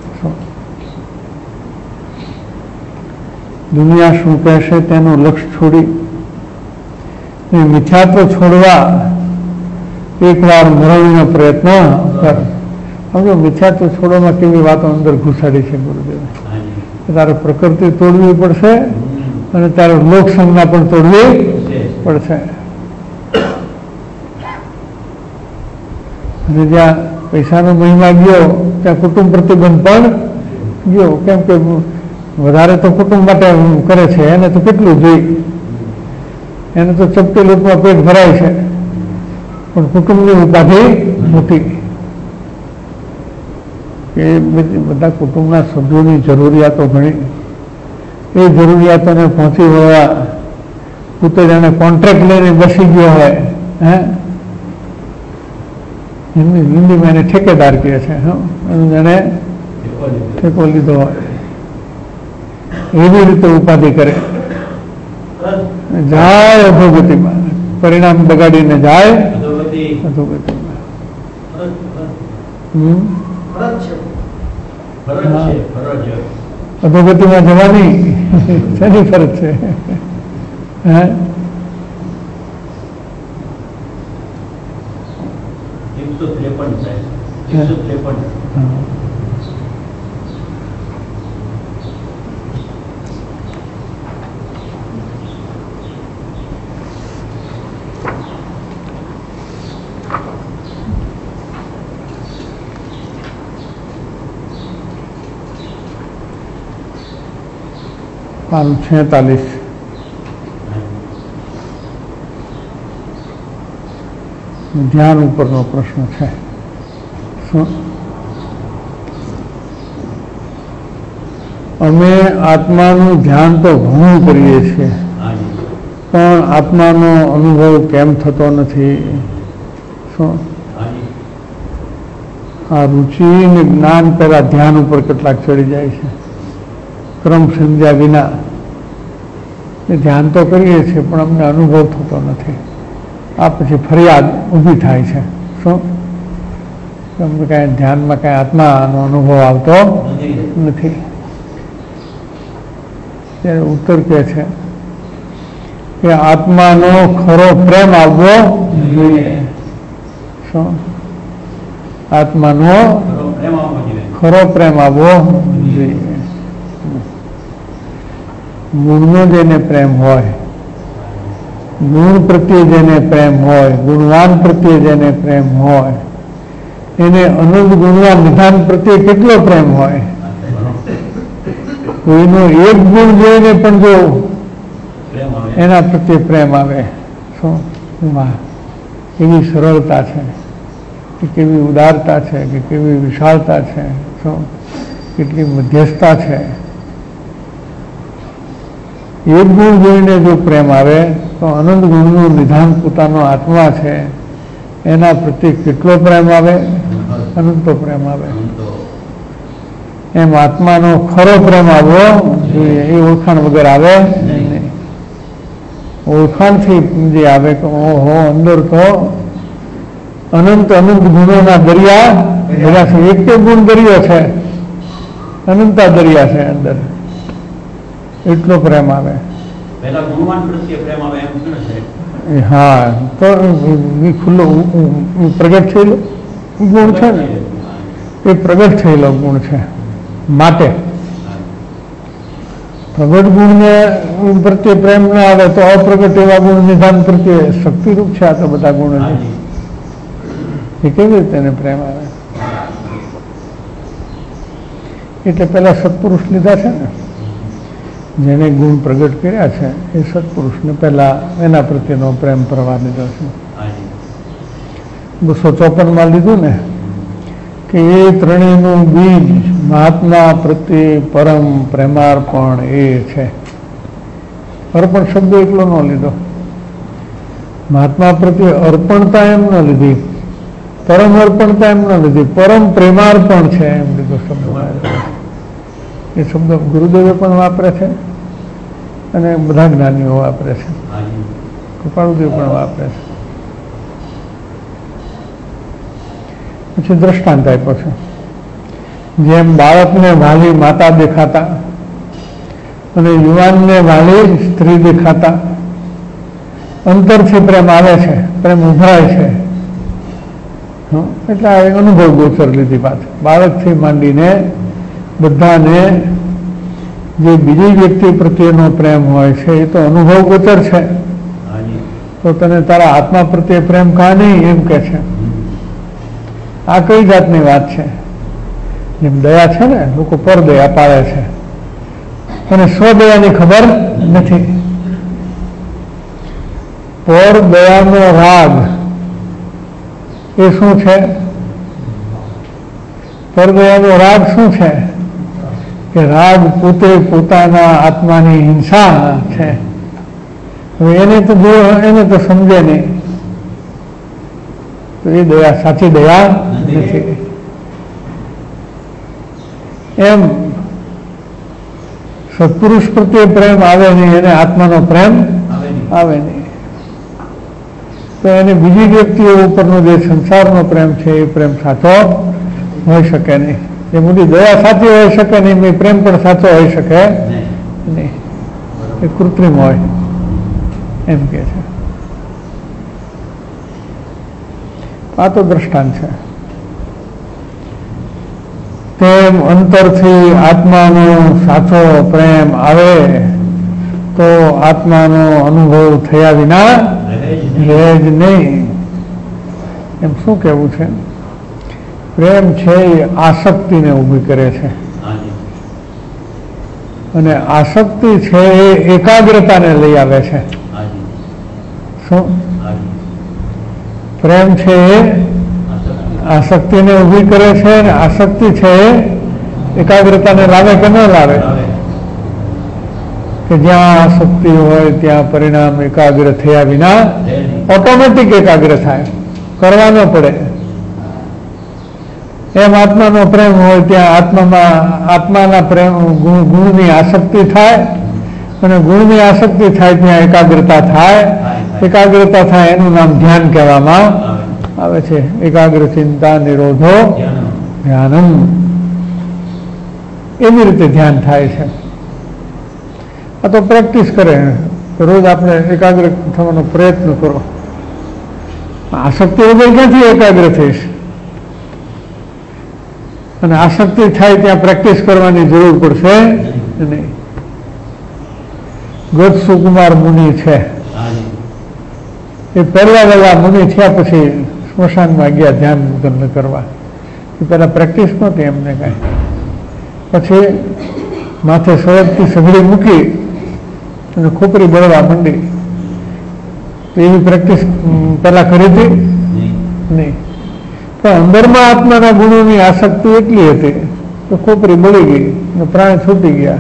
S2: દુનિયા શું કહેશે તેનું લક્ષ્ય છોડી મિથ્યાત્વ છોડવા એકવાર મરણનો પ્રયત્ન કર. સમજો મિથ્યાત્વ છોડવામાં કેવી વાતો અંદર ઘુસાડી છે ગુરુદેવ. તારે પ્રકૃતિ તોડવી પડશે અને તારે લોક સંજ્ઞા પણ તોડવી પડશે. અને જ્યાં પૈસાનો મહિમા ગયો ત્યાં કુટુંબ પ્રતિબંધ પણ ગયો. કેમ કે વધારે તો કુટુંબ માટે કરે છે, એને તો કેટલું જોઈ, એને તો ચપટી લૂંટમાં પેટ ભરાય છે, પણ કુટુંબની ઉપાધિ મોટી. એ બધા કુટુંબના સભ્યોની જરૂરિયાતો ઘણી, એ જરૂરિયાતોને પહોંચી વળવા પોતે જાણે કોન્ટ્રાક્ટ લઈને બેસી ગયો હોય. હિન્દીમાં એને ઠેકેદાર કહે છે. એને ઠેકો લીધો હોય એવી રીતે ઉપાધિ કરે, જાય અધોગતિમાં, પરિણામ બગાડીને જાય અધોગતિમાં. અધોગતિમાં જવાની શેની ફરજ છે? હે, 46 ધ્યાન ઉપરનો પ્રશ્ન છે. શું અમે આત્માનું ધ્યાન તો ઘણું કરીએ છીએ, પણ આત્માનો અનુભવ કેમ થતો નથી? શું આ રુચિ ને જ્ઞાન પહેલા ધ્યાન ઉપર કેટલાક ચડી જાય છે, ક્રમ સમજ્યા વિના. એ ધ્યાન તો કરીએ છીએ પણ અમને અનુભવ થતો નથી. આ પછી ફરિયાદ ઊભી થાય છે. શું અમને કાંઈ ધ્યાનમાં કાંઈ આત્માનો અનુભવ આવતો નથી. ત્યારે ઉત્તર કહે છે કે આત્માનો ખરો પ્રેમ આવવો જોઈએ. શું આત્માનો ખરો પ્રેમ આવવો જોઈએ. ગુણનો જેને પ્રેમ હોય, ગુણ પ્રત્યે જેને પ્રેમ હોય, ગુણવાન પ્રત્યે જેને પ્રેમ હોય, એને અનંત ગુણવાન નિધાન પ્રત્યે કેટલો પ્રેમ હોય. કોઈનો એક ગુણ જોઈને પણ જો એના પ્રત્યે પ્રેમ આવે. શું વાહ, કેવી સરળતા છે, કે કેવી ઉદારતા છે, કે કેવી વિશાળતા છે, શું કેટલી મધ્યસ્થતા છે. એક ગુણ જોઈને જો પ્રેમ આવે તો અનંત ગુણનું નિધાન પોતાનો આત્મા છે એના પ્રત્યે કેટલો પ્રેમ આવે? અનંતો પ્રેમ આવે. એમ આત્માનો ખરો પ્રેમ આવવો જોઈએ. એ ઓળખાણ વગર આવે નહીં. ઓળખાણથી જે આવે કે ઓહો, અંદર તો અનંત ગુણોના દરિયા ભેગા છે. એક ગુણ દરિયો છે, અનંતા દરિયા છે અંદર. એટલો પ્રેમ આવે. હા, તો ખુલ્લો પ્રગટ થયેલો ગુણ છે ને, એ પ્રગટ થયેલો ગુણ છે. માટે પ્રગટ ગુણને પ્રત્યે પ્રેમ ના આવે તો અપ્રગટ એવા ગુણ નિધાન પ્રત્યે શક્તિરૂપ છે. આ તો બધા ગુણ એ કેવી રીતે એને પ્રેમ આવે? એટલે પેલા સત્પુરુષ લીધા છે ને, જેને ગુણ પ્રગટ કર્યા છે એ સત્પુરુષને પહેલા એના પ્રત્યેનો પ્રેમ પ્રવાહ લીધો છે. 254 લીધું ને કે એ ત્રણેયનું બીજ મહાત્મા પ્રત્યે પરમ પ્રેમાર્પણ એ છે. અર્પણ શબ્દ એટલો ન લીધો. મહાત્મા પ્રત્યે અર્પણતા એમ ન લીધી, પરમ અર્પણતા એમ ન લીધી, પરમ પ્રેમાર્પણ છે એમ લીધો શબ્દ. એ શબ્દ ગુરુદેવે પણ વાપરે છે અને બધા જ્ઞાનીઓ વાપરે છે, કૃપાળુદેવ પણ વાપરે છે. પછી દ્રષ્ટાંત આપ્યો છે. જેમ બાળકને વાલી માતા દેખાતા અને યુવાનને વાલી સ્ત્રી દેખાતા અંતરથી પ્રેમ આવે છે, પ્રેમ ઉભરાય છે. એટલે આ અનુભવ ગોચર લીધી વાત. બાળકથી માંડીને બધાને જે બીજી વ્યક્તિ પ્રત્યેનો પ્રેમ હોય છે એ તો અનુભવ ગોચર છે. તો તને તારા આત્મા પ્રત્યે પ્રેમ કાં નહીં એમ કે છે. આ કઈ જાતની વાત છે? જેમ દયા છે ને, લોકો પર દયા પાડે છે અને સ્વદયાની ખબર નથી. પર દયાનો રાગ એ શું છે? પર દયાનો રાગ શું છે? કે રાગ પોતે પોતાના આત્માની હિંસા છે. હવે એને તો સમજે નહીં તો એ દયા સાચી દયા નથી. એમ સત્પુરુષ પ્રત્યે પ્રેમ આવે નહીં, એને આત્માનો પ્રેમ આવે નહીં. તો એને બીજી વ્યક્તિઓ ઉપરનો જે સંસારનો પ્રેમ છે એ પ્રેમ સાચો હોઈ શકે નહીં. એ મોટી દયા સાચી હોઈ શકે નહીં, એ પ્રેમ પણ સાચો હોઈ શકે નહીં, એ કૃત્રિમ હોય એમ કે છે. આ તો દ્રષ્ટાંત છે. તેમ અંતરથી આત્માનો સાચો પ્રેમ આવે તો આત્માનો અનુભવ થયા વિના રહે જ નહીં. એમ શું કહેવું છે? પ્રેમ છે એ આસક્તિને ઊભી કરે છે, અને આસક્તિ છે એ એકાગ્રતાને લઈ આવે છે. શું પ્રેમ છે એ આસક્તિને ઊભી કરે છે, અને આસક્તિ છે એ એકાગ્રતાને લાવે કે ન લાવે? કે જ્યાં આસક્તિ હોય ત્યાં પરિણામ એકાગ્ર થયા વિના ઓટોમેટિક એકાગ્ર થાય, કરવા ન પડે. એમ આત્માનો પ્રેમ હોય ત્યાં આત્માના પ્રેમ ગુણની આસક્તિ થાય, અને ગુણની આસક્તિ થાય ત્યાં એકાગ્રતા થાય. એકાગ્રતા થાય એનું નામ ધ્યાન કહેવામાં આવે છે. એકાગ્ર ચિંતા નિરોધો ધ્યાનમ, એવી રીતે ધ્યાન થાય છે. આ તો પ્રેક્ટિસ કરે, રોજ આપણે એકાગ્ર થવાનો પ્રયત્ન કરો. આસક્તિ વગર ક્યાંથી એકાગ્ર થઈશ? અને આસક્તિ થાય ત્યાં પ્રેક્ટિસ કરવાની જરૂર પડશે નહીં. ગત સુકુમાર મુનિ છે, એ પહેલા વહેલા મુનિ થયા પછી સ્મશાનમાં ગયા ધ્યાન મુદ્દન કરવા. એ પહેલા પ્રેક્ટિસ નહોતી એમને કાંઈ. પછી માથે સળગતી સઘળી મૂકી અને ખોપરી બળવા માંડી. તો એવી પ્રેક્ટિસ પહેલા કરી હતી નહીં. પણ અંદરમાં આત્માના ગુણોની આસક્તિ એટલી હતી કે ખોપરી બળી ગઈ અને પ્રાણ છૂટી ગયા,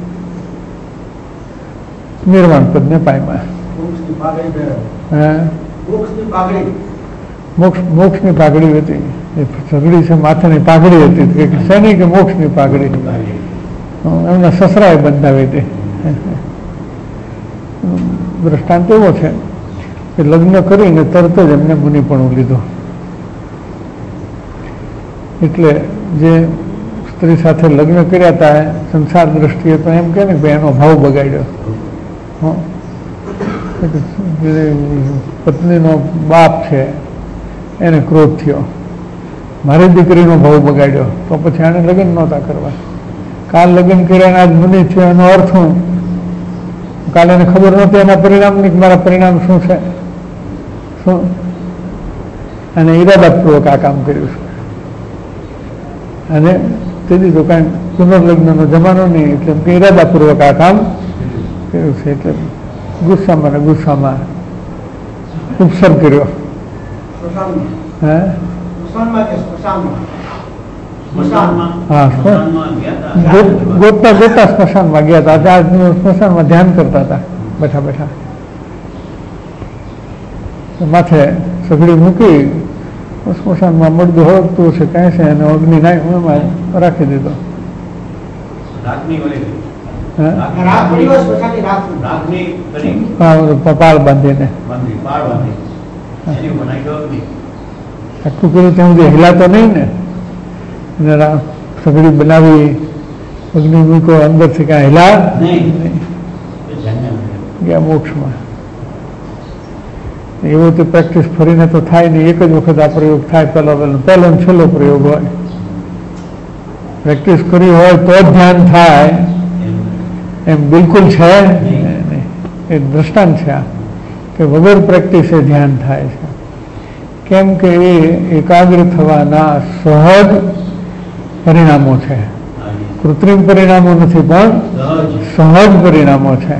S2: નિર્વાણ પદને પામ્યા. મોક્ષની પાઘડી હતી, એ સગડી છે માથાની પાઘડી હતી. શેની કે મોક્ષની પાઘડી? એમના સસરાએ બંધાવી હતી. દ્રષ્ટાંત એવો છે કે લગ્ન કરીને તરત જ એમને મુનિપણું લીધું. એટલે જે સ્ત્રી સાથે લગ્ન કર્યા હતા સંસાર દ્રષ્ટિએ તો એમ કે ને ભાઈ એનો ભાવ બગાડ્યો. પત્નીનો બાપ છે એને ક્રોધ થયો, મારી દીકરીનો ભાવ બગાડ્યો, તો પછી આને લગ્ન નહોતા કરવા. કાલ લગ્ન કર્યા આજ મુનિ થયો, એનો અર્થ શું? કાલે એને ખબર નહોતી એના પરિણામની કે મારા પરિણામ શું છે, શું? અને ઈરાદાપૂર્વક આ કામ કર્યું છે. અને તેથી તો કાંઈ પુનર્લગ્નનો જમાનો નહીં, એટલે કે ઈરાદાપૂર્વક આ કામ કર્યું છે. એટલે ગુસ્સામાં ને ગુસ્સામાં ઉપસર્ગ કર્યો. ગોતતા સ્મશાનમાં ગયા હતા. સ્મશાનમાં ધ્યાન કરતા હતા બેઠા બેઠા. માથે સઘળી મૂકી સ્મશાનમાં મળતું હળગતું છે કાંઈ છે, અને અગ્નિ એમાં રાખી દીધો. પાળ બાંધીને આટલું કર્યું ત્યાં સુધી હિલાતો નહીં ને. સગડી બનાવી અગ્નિ મૂકો, અંદરથી કાંઈ હિલા ગયા મોક્ષમાં. એવો તો પ્રેક્ટિસ ફરીને તો થાય નહીં. એક જ વખત આ પ્રયોગ થાય, પહેલો છેલ્લો પ્રયોગ હોય. પ્રેક્ટિસ કરી હોય તો જ ધ્યાન થાય એમ બિલકુલ છે નહીં. એ દ્રષ્ટાંત છે કે વગર પ્રેક્ટિસે ધ્યાન થાય છે. કેમ કે એ એકાગ્ર થવાના સહજ પરિણામો છે, કૃત્રિમ પરિણામો નથી, પણ સહજ પરિણામો છે.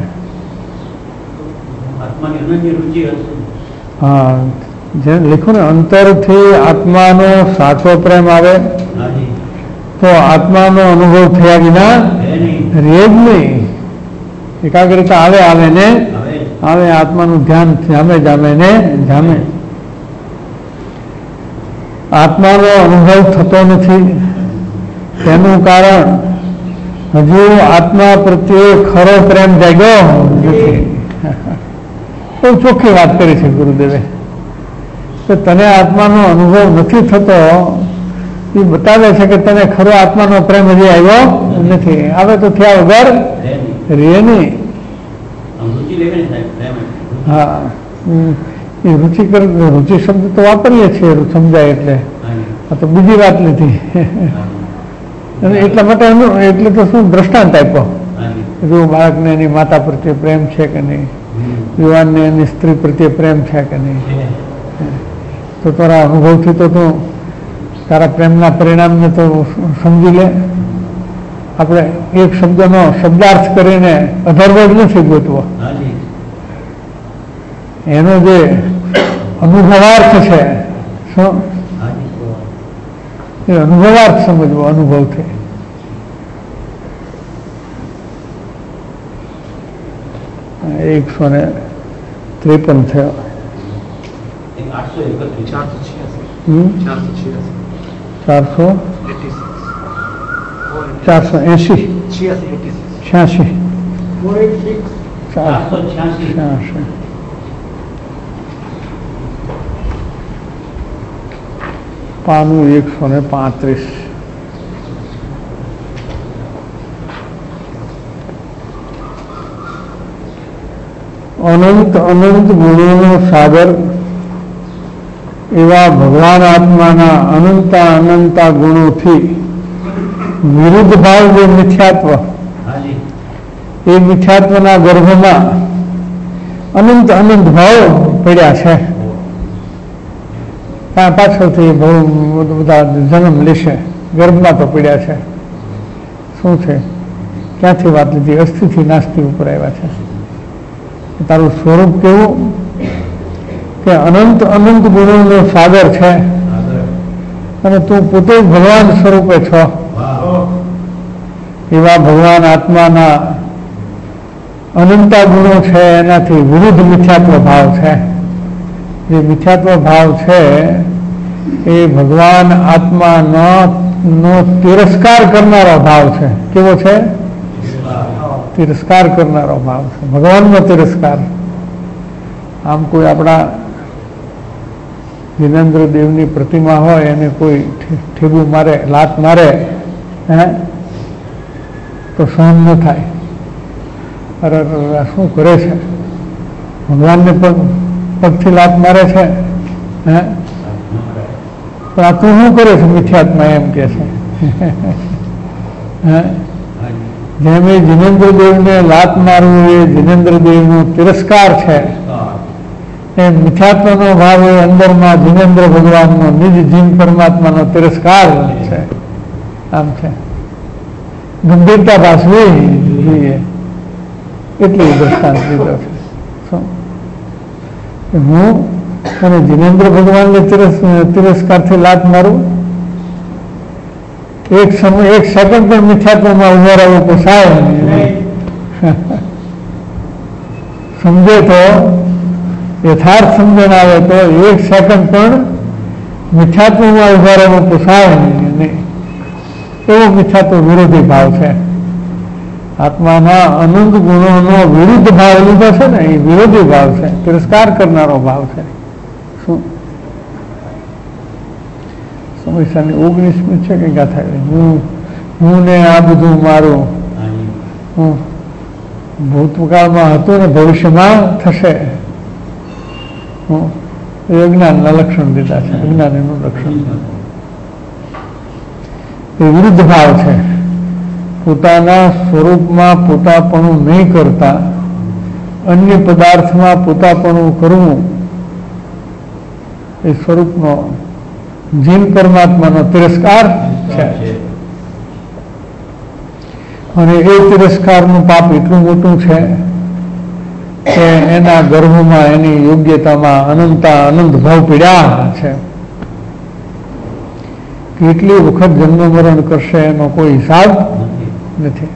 S2: હા, જે લખ્યું ને અંતરથી આત્માનો સાચો પ્રેમ આવે તો આત્માનો અનુભવ થયા વિના રહે જ નહીં. એકાગ્રતા આવે ને આવે, આત્માનું ધ્યાન જામે ને જામે. આત્માનો અનુભવ થતો નથી તેનું કારણ હજુ આત્મા પ્રત્યે ખરો પ્રેમ જાગ્યો નથી. બહુ ચોખ્ખી વાત કરી છે ગુરુદેવે કે તને આત્માનો અનુભવ નથી થતો એ બતાવે છે કે તને ખરો આત્માનો પ્રેમ હજી આવ્યો નથી. આવે તો થયા વગર રે નહીં. હા, એ રુચિ શબ્દ તો વાપરીએ છીએ સમજાય એટલે, આ તો બીજી વાત નથી. અને એટલા માટે એટલે તો શું દ્રષ્ટાંત આપ્યો, જો બાળકને એની માતા પ્રત્યે પ્રેમ છે કે નહીં, યુવાનને એની સ્ત્રી પ્રત્યે પ્રેમ છે કે નહીં, તો તારા અનુભવથી તો તું તારા પ્રેમના પરિણામને તો સમજી લે. આપણે એક શબ્દનો શબ્દાર્થ કરીને અધર્વર્ડ નથી ગોતવો, એનો જે અનુભવાર્થ છે શું એ અનુભવાર્થ સમજવો અનુભવથી. $153 થયો. 486 પાનું 135. અનંત અનંત ગુણોનો સાગર એવા ભગવાન આત્માના અનંતા અનંતા ગુણોથી વિરુદ્ધ ભાવ જે મિથ્યાત્વ, એ મિથ્યાત્વના ગર્ભમાં અનંત અનંત ભાવ પડ્યા છે. પાછળથી બહુ બધા જન્મ લેશે, ગર્ભમાં તો પડ્યા છે. શું છે, ક્યાંથી વાત લીધી? અસ્થિથી નાસ્તિ ઉપર આવ્યા છે. તારું સ્વરૂપ કેવું કે અનંત અનંત ગુણોનો સાગર છે અને તું પોતે ભગવાન સ્વરૂપે છો. એવા ભગવાન આત્માના અનંતા ગુણો છે, એનાથી વિરુદ્ધ મિથ્યાત્વ ભાવ છે. જે મિથ્યાત્વ ભાવ છે એ ભગવાન આત્માનો તિરસ્કાર કરનારો ભાવ છે. કેવો છે? તિરસ્કાર કરનારો ભાવ છે, ભગવાનનો તિરસ્કાર. આમ કોઈ આપણા જીનેન્દ્ર દેવની પ્રતિમા હોય એને કોઈ ઠેબુ મારે, લાત મારે, તો સહન ન થાય. અરે શું કરે છે, ભગવાનને પગથી લાત મારે છે, પણ આ તું શું કરે છે મિથ્યાત્મા, એમ કે છે. જેમ એ જીનેન્દ્ર દેવને લાત મારવું એ જીનેન્દ્ર દેવનો તિરસ્કાર છે, એ મિથ્યાત્વનો ભાવ એ અંદરમાં જીનેન્દ્ર ભગવાનનો નિજ જીન પરમાત્માનો તિરસ્કાર છે. આમ છે, ગંભીરતા ભાસવી જોઈએ એટલી દ્રષ્ટાંત લીધો છે. હું અને જીનેન્દ્ર ભગવાનને તિરસ્કારથી લાત મારું, એક સેકન્ડ પણ મિથ્યાત્વમાં ઉભા રહેવું પોસાય નહીં. સમજે તો યથાર્થ સમજણ આવે તો એક સેકન્ડ પણ મિથ્યાત્વમાં ઉભા રહેવું પોસાય નહીં. એવો મિથ્યાત્વ વિરોધી ભાવ છે. આત્માના અનંત ગુણોનો વિરુદ્ધ ભાવ લીધો છે ને, એ વિરોધી ભાવ છે, તિરસ્કાર કરનારો ભાવ છે. શું સમસ્યાની 19મી છે કે ગાથા? હું ને આ બધું મારું ભૂતકાળમાં હતું ને ભવિષ્યમાં થશે. એ અજ્ઞાનના લક્ષણ દીધા છે, અજ્ઞાન એનું લક્ષણ. એ વિરુદ્ધ ભાવ છે. પોતાના સ્વરૂપમાં પોતાપણું નહીં કરતા અન્ય પદાર્થમાં પોતાપણું કરવું એ સ્વરૂપનો જીન પરમાત્માનો તિરસ્કાર છે. અને એ તિરસ્કારનું પાપ એટલું મોટું છે કે એના ગર્ભમાં એની યોગ્યતામાં અનંતા અનંત ભાવ પીડ્યા છે. કેટલી વખત જન્મ મરણ કરશે એનો કોઈ હિસાબ નથી.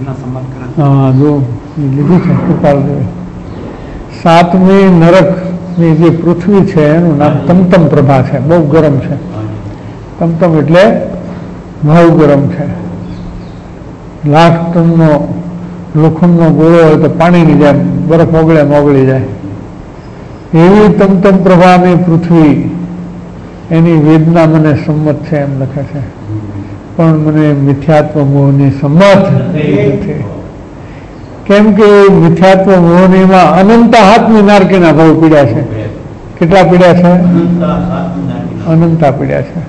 S2: હા, જો લીધું છે કૃપાલ દેવે. 7મી નરક ની જે પૃથ્વી છે એનું નામ તમતમ પ્રભા છે, બહુ ગરમ છે. તમતમ એટલે બહુ ગરમ છે. લાખ ટનનો લોખંડનો ગોળો હોય તો પાણીની જેમ બરફ ઓગળી જાય એવી તમતમ પ્રભાની પૃથ્વી, એની વેદના મને સંમત છે એમ લખે છે, પણ મને મિથ્યાત્વ મોહની સંમત નથી. કેમ કે મિથ્યાત્વ મોહનીમાં અનંત હાથની નારકીના ભાવ પીડ્યા છે. કેટલા પીડ્યા છે? અનંતા પીડ્યા છે.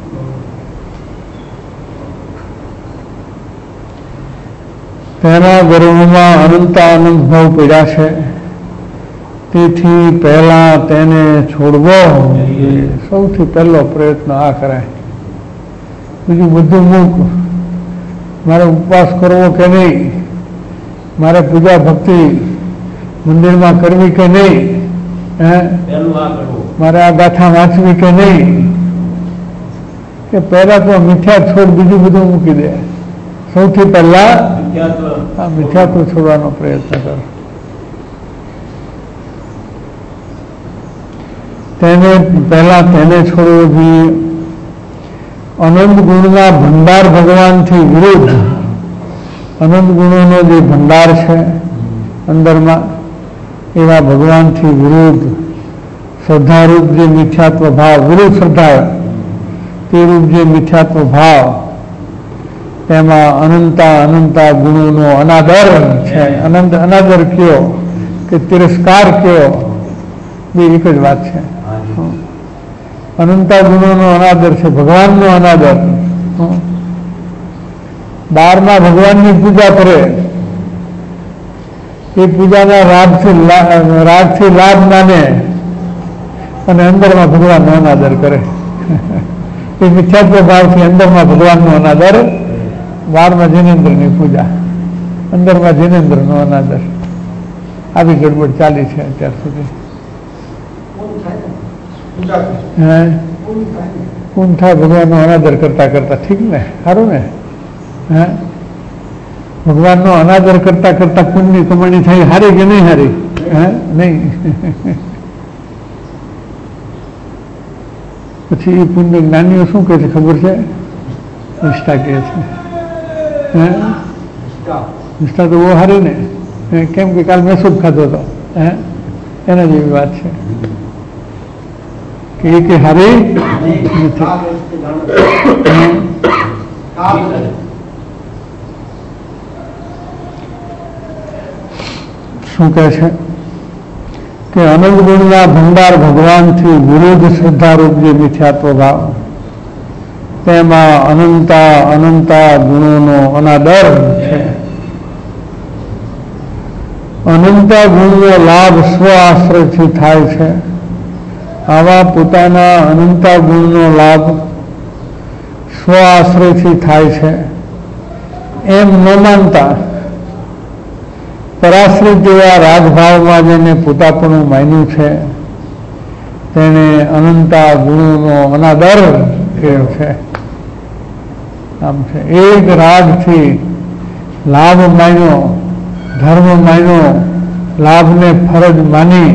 S2: તેના ગર્ભમાં અનંતા અનંત ભાવ પીડ્યા છે. તેથી પહેલા તેને છોડવો સૌથી પહેલો પ્રયત્ન આ કરાય. બીજું બધું મૂક. મારે ઉપવાસ કરવો કે નહીં, મારે પૂજા ભક્તિ મંદિરમાં કરવી કે નહીં, મારે આ ગાથા વાંચવી કે નહીં, કે પહેલા તો મિથ્યા છોડ, બીજું બધું મૂકી દે. સૌથી પહેલા આ મિથ્યાત્વ છોડવાનો પ્રયત્ન કરો. તેને છોડવો જોઈએ. અનંત ગુણના ભંડાર ભગવાનથી વિરુદ્ધ, અનંત ગુણોનો જે ભંડાર છે અંદરમાં, એવા ભગવાનથી વિરુદ્ધ શ્રદ્ધારૂપ જે મિથ્યાત્વ ભાવ, વિરુદ્ધ શ્રદ્ધા તે રૂપ જે મિથ્યાત્વ ભાવ, તેમાં અનંતા ગુણોનો અનાદર છે. અનાદર કયો કે તિરસ્કાર કયો, બે એક જ વાત છે. અનંતા ગુણોનો અનાદર છે, ભગવાનનો અનાદર. બહારના ભગવાનની પૂજા કરે, એ પૂજાના રાગથી લાભ માને અને અંદરમાં ભગવાનનો અનાદર કરે. એ મિથ્યાત્વ ભાવથી અંદરમાં ભગવાનનો અનાદર, બહારમાં જિનેન્દ્રની પૂજા, અંદરમાં જિનેન્દ્રનો અનાદર. આવી ગડબડ ચાલી છે અત્યાર સુધી. પૂન થાય ભગવાનનો અનાદર કરતા કરતા. ઠીક ને? સારું ને? ભગવાનનો અનાદર કરતા કરતા પુણ્યની કમાણી થઈ, હારી કે નહીં હારી? નહીં. પછી એ પુણ્ય જ્ઞાનીઓ શું કહે છે ખબર છે? નિષ્ઠા કહે છે. નિષ્ઠા તો બહુ હારી ને. કેમ કે કાલ મેં શુભ ખાધો હતો, એના જેવી વાત છે કે એ કે હારી શું કહે છે કે અનંત ગુણના ભંડાર ભગવાનથી વિરુદ્ધ શ્રદ્ધારૂપ જે મિથ્યાત્વ ભાવ, તેમાં અનંતા ગુણોનો અનાદર છે. અનંતા ગુણનો લાભ સ્વ આશ્રયથી થાય છે. આવા પોતાના અનંતા ગુણનો લાભ સ્વ આશ્રયથી થાય છે એમ ન માનતા, પરાશ્રિત જેવા રાજભાવમાં જેને પોતાપણું માન્યું છે તેને અનંતા ગુણોનો અનાદર કર્યો છે. આમ છે, એક રાગથી લાભ માન્યો, ધર્મ માન્યો, લાભને ફરજ માની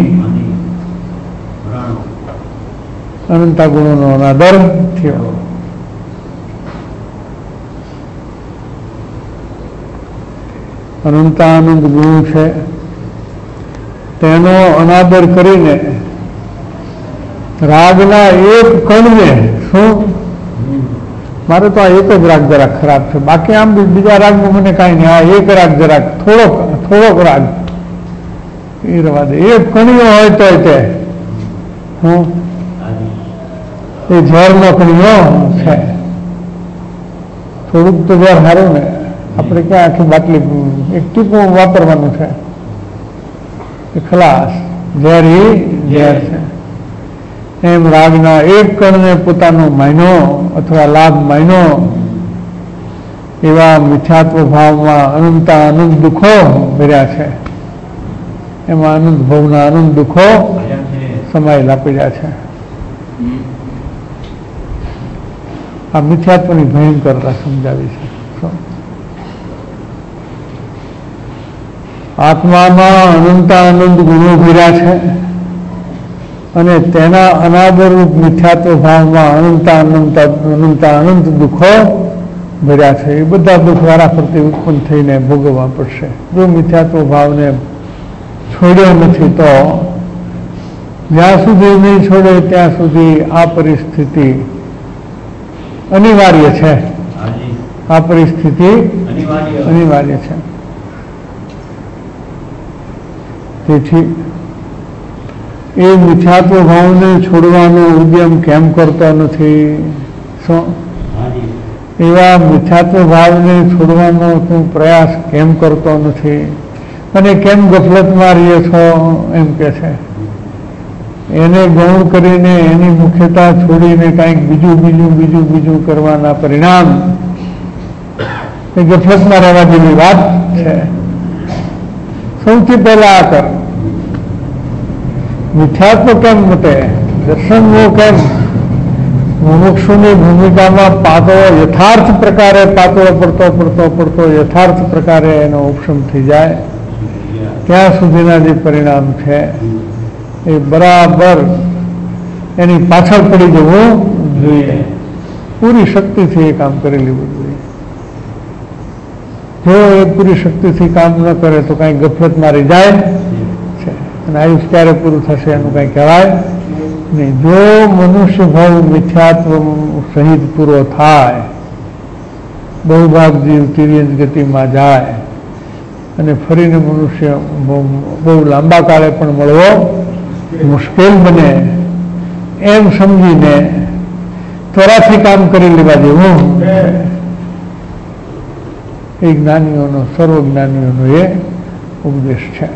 S2: અનંતા ગુણોનો અનાદર થયો. અનંતાનંદ ગુણ છે તેનો અનાદર કરીને રાગના એક કણને, શું મારે તો આ એક જ રાગ જરાક ખરાબ છે, બાકી આમ બીજા રાગમાં મને કાંઈ નહીં, આ એક રાગ જરાક થોડોક રાગ એ રવા દે. એક કણીઓ હોય તો તે એ ઝેરનો કણીઓ છે. થોડુંક તો ઝેર સારું ને, આપણે ક્યાં આખી બાટલી એક ટીપું વાપરવાનું છે, એ ખલાસ. ઝેર એ ઝેર છે. એમ રાગના એક કણને પોતાનો માયનો અથવા લાભ માયનો એવા મિથ્યાત્વ ભાવમાં અનંતા અનંત દુઃખો ભર્યા છે. એમાં અનંત ભાવના અનંત દુઃખો સમાયેલા પડ્યા છે. આ મિથ્યાત્વની ભયંકરતા સમજાવી છે. આત્મામાં અનંતા અનંત ગુણો ભર્યા છે. અને તેના અનાદરરૂપ મિથ્યાત્વ ભાવમાં અનંત દુઃખો ભર્યા છે. એ બધા દુઃખ વારા ફરતી ઉત્પન્ન થઈને ભોગવવા પડશે. જો મિથ્યાત્વ ભાવને છોડ્યો નથી તો જ્યાં સુધી નહીં છોડે ત્યાં સુધી આ પરિસ્થિતિ અનિવાર્ય છે. આ પરિસ્થિતિ અનિવાર્ય છે. તેથી એ મિથ્યાત્વ ભાવને છોડવાનો ઉદ્યમ કેમ કરતો નથી? શું એવા મિથ્યાત્વ ભાવને છોડવાનો તું પ્રયાસ કેમ કરતો નથી અને કેમ ગફલતમાં રહ્યો છો? એમ કે છે. એને ગૌણ કરીને એની મુખ્યતા છોડીને કાંઈક બીજું કરવાના પરિણામ એ ગફલતમાં રહેવા જેવી વાત છે. સૌથી પહેલા આ કર. મિથ્યાત્વ કેમ મટે? દર્શનનો કેમ? મુમુક્ષુની ભૂમિકામાં પાતળો યથાર્થ પ્રકારે પાતળો પડતો યથાર્થ પ્રકારે એનો ઉપશમ થઈ જાય ત્યાં સુધીના જે પરિણામ છે એ બરાબર એની પાછળ પડી જવું જોઈએ. પૂરી શક્તિથી એ કામ કરી લેવું જોઈએ. જો એ પૂરી શક્તિથી કામ ન કરે તો કાંઈ ગફલત મારી જાય છે અને આયુષ ક્યારે પૂરું થશે એનું કાંઈ કહેવાય નહીં. જો મનુષ્ય ભાવ મિથ્યાત્વ સહિત પૂરો થાય, બહુભાગ જીવ તિર્યંત ગતિમાં જાય અને ફરીને મનુષ્ય બહુ લાંબા કાળે પણ મળવો મુશ્કેલ બને એમ સમજીને ત્વરાથી કામ કરી લેવા જેવું એ જ્ઞાનીઓનો, સર્વજ્ઞાનીઓનો એ ઉપદેશ છે.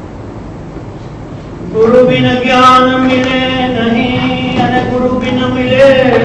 S3: ગુરુ બિન જ્ઞાન મિલે નહીં અને ગુરુ બિન મિલે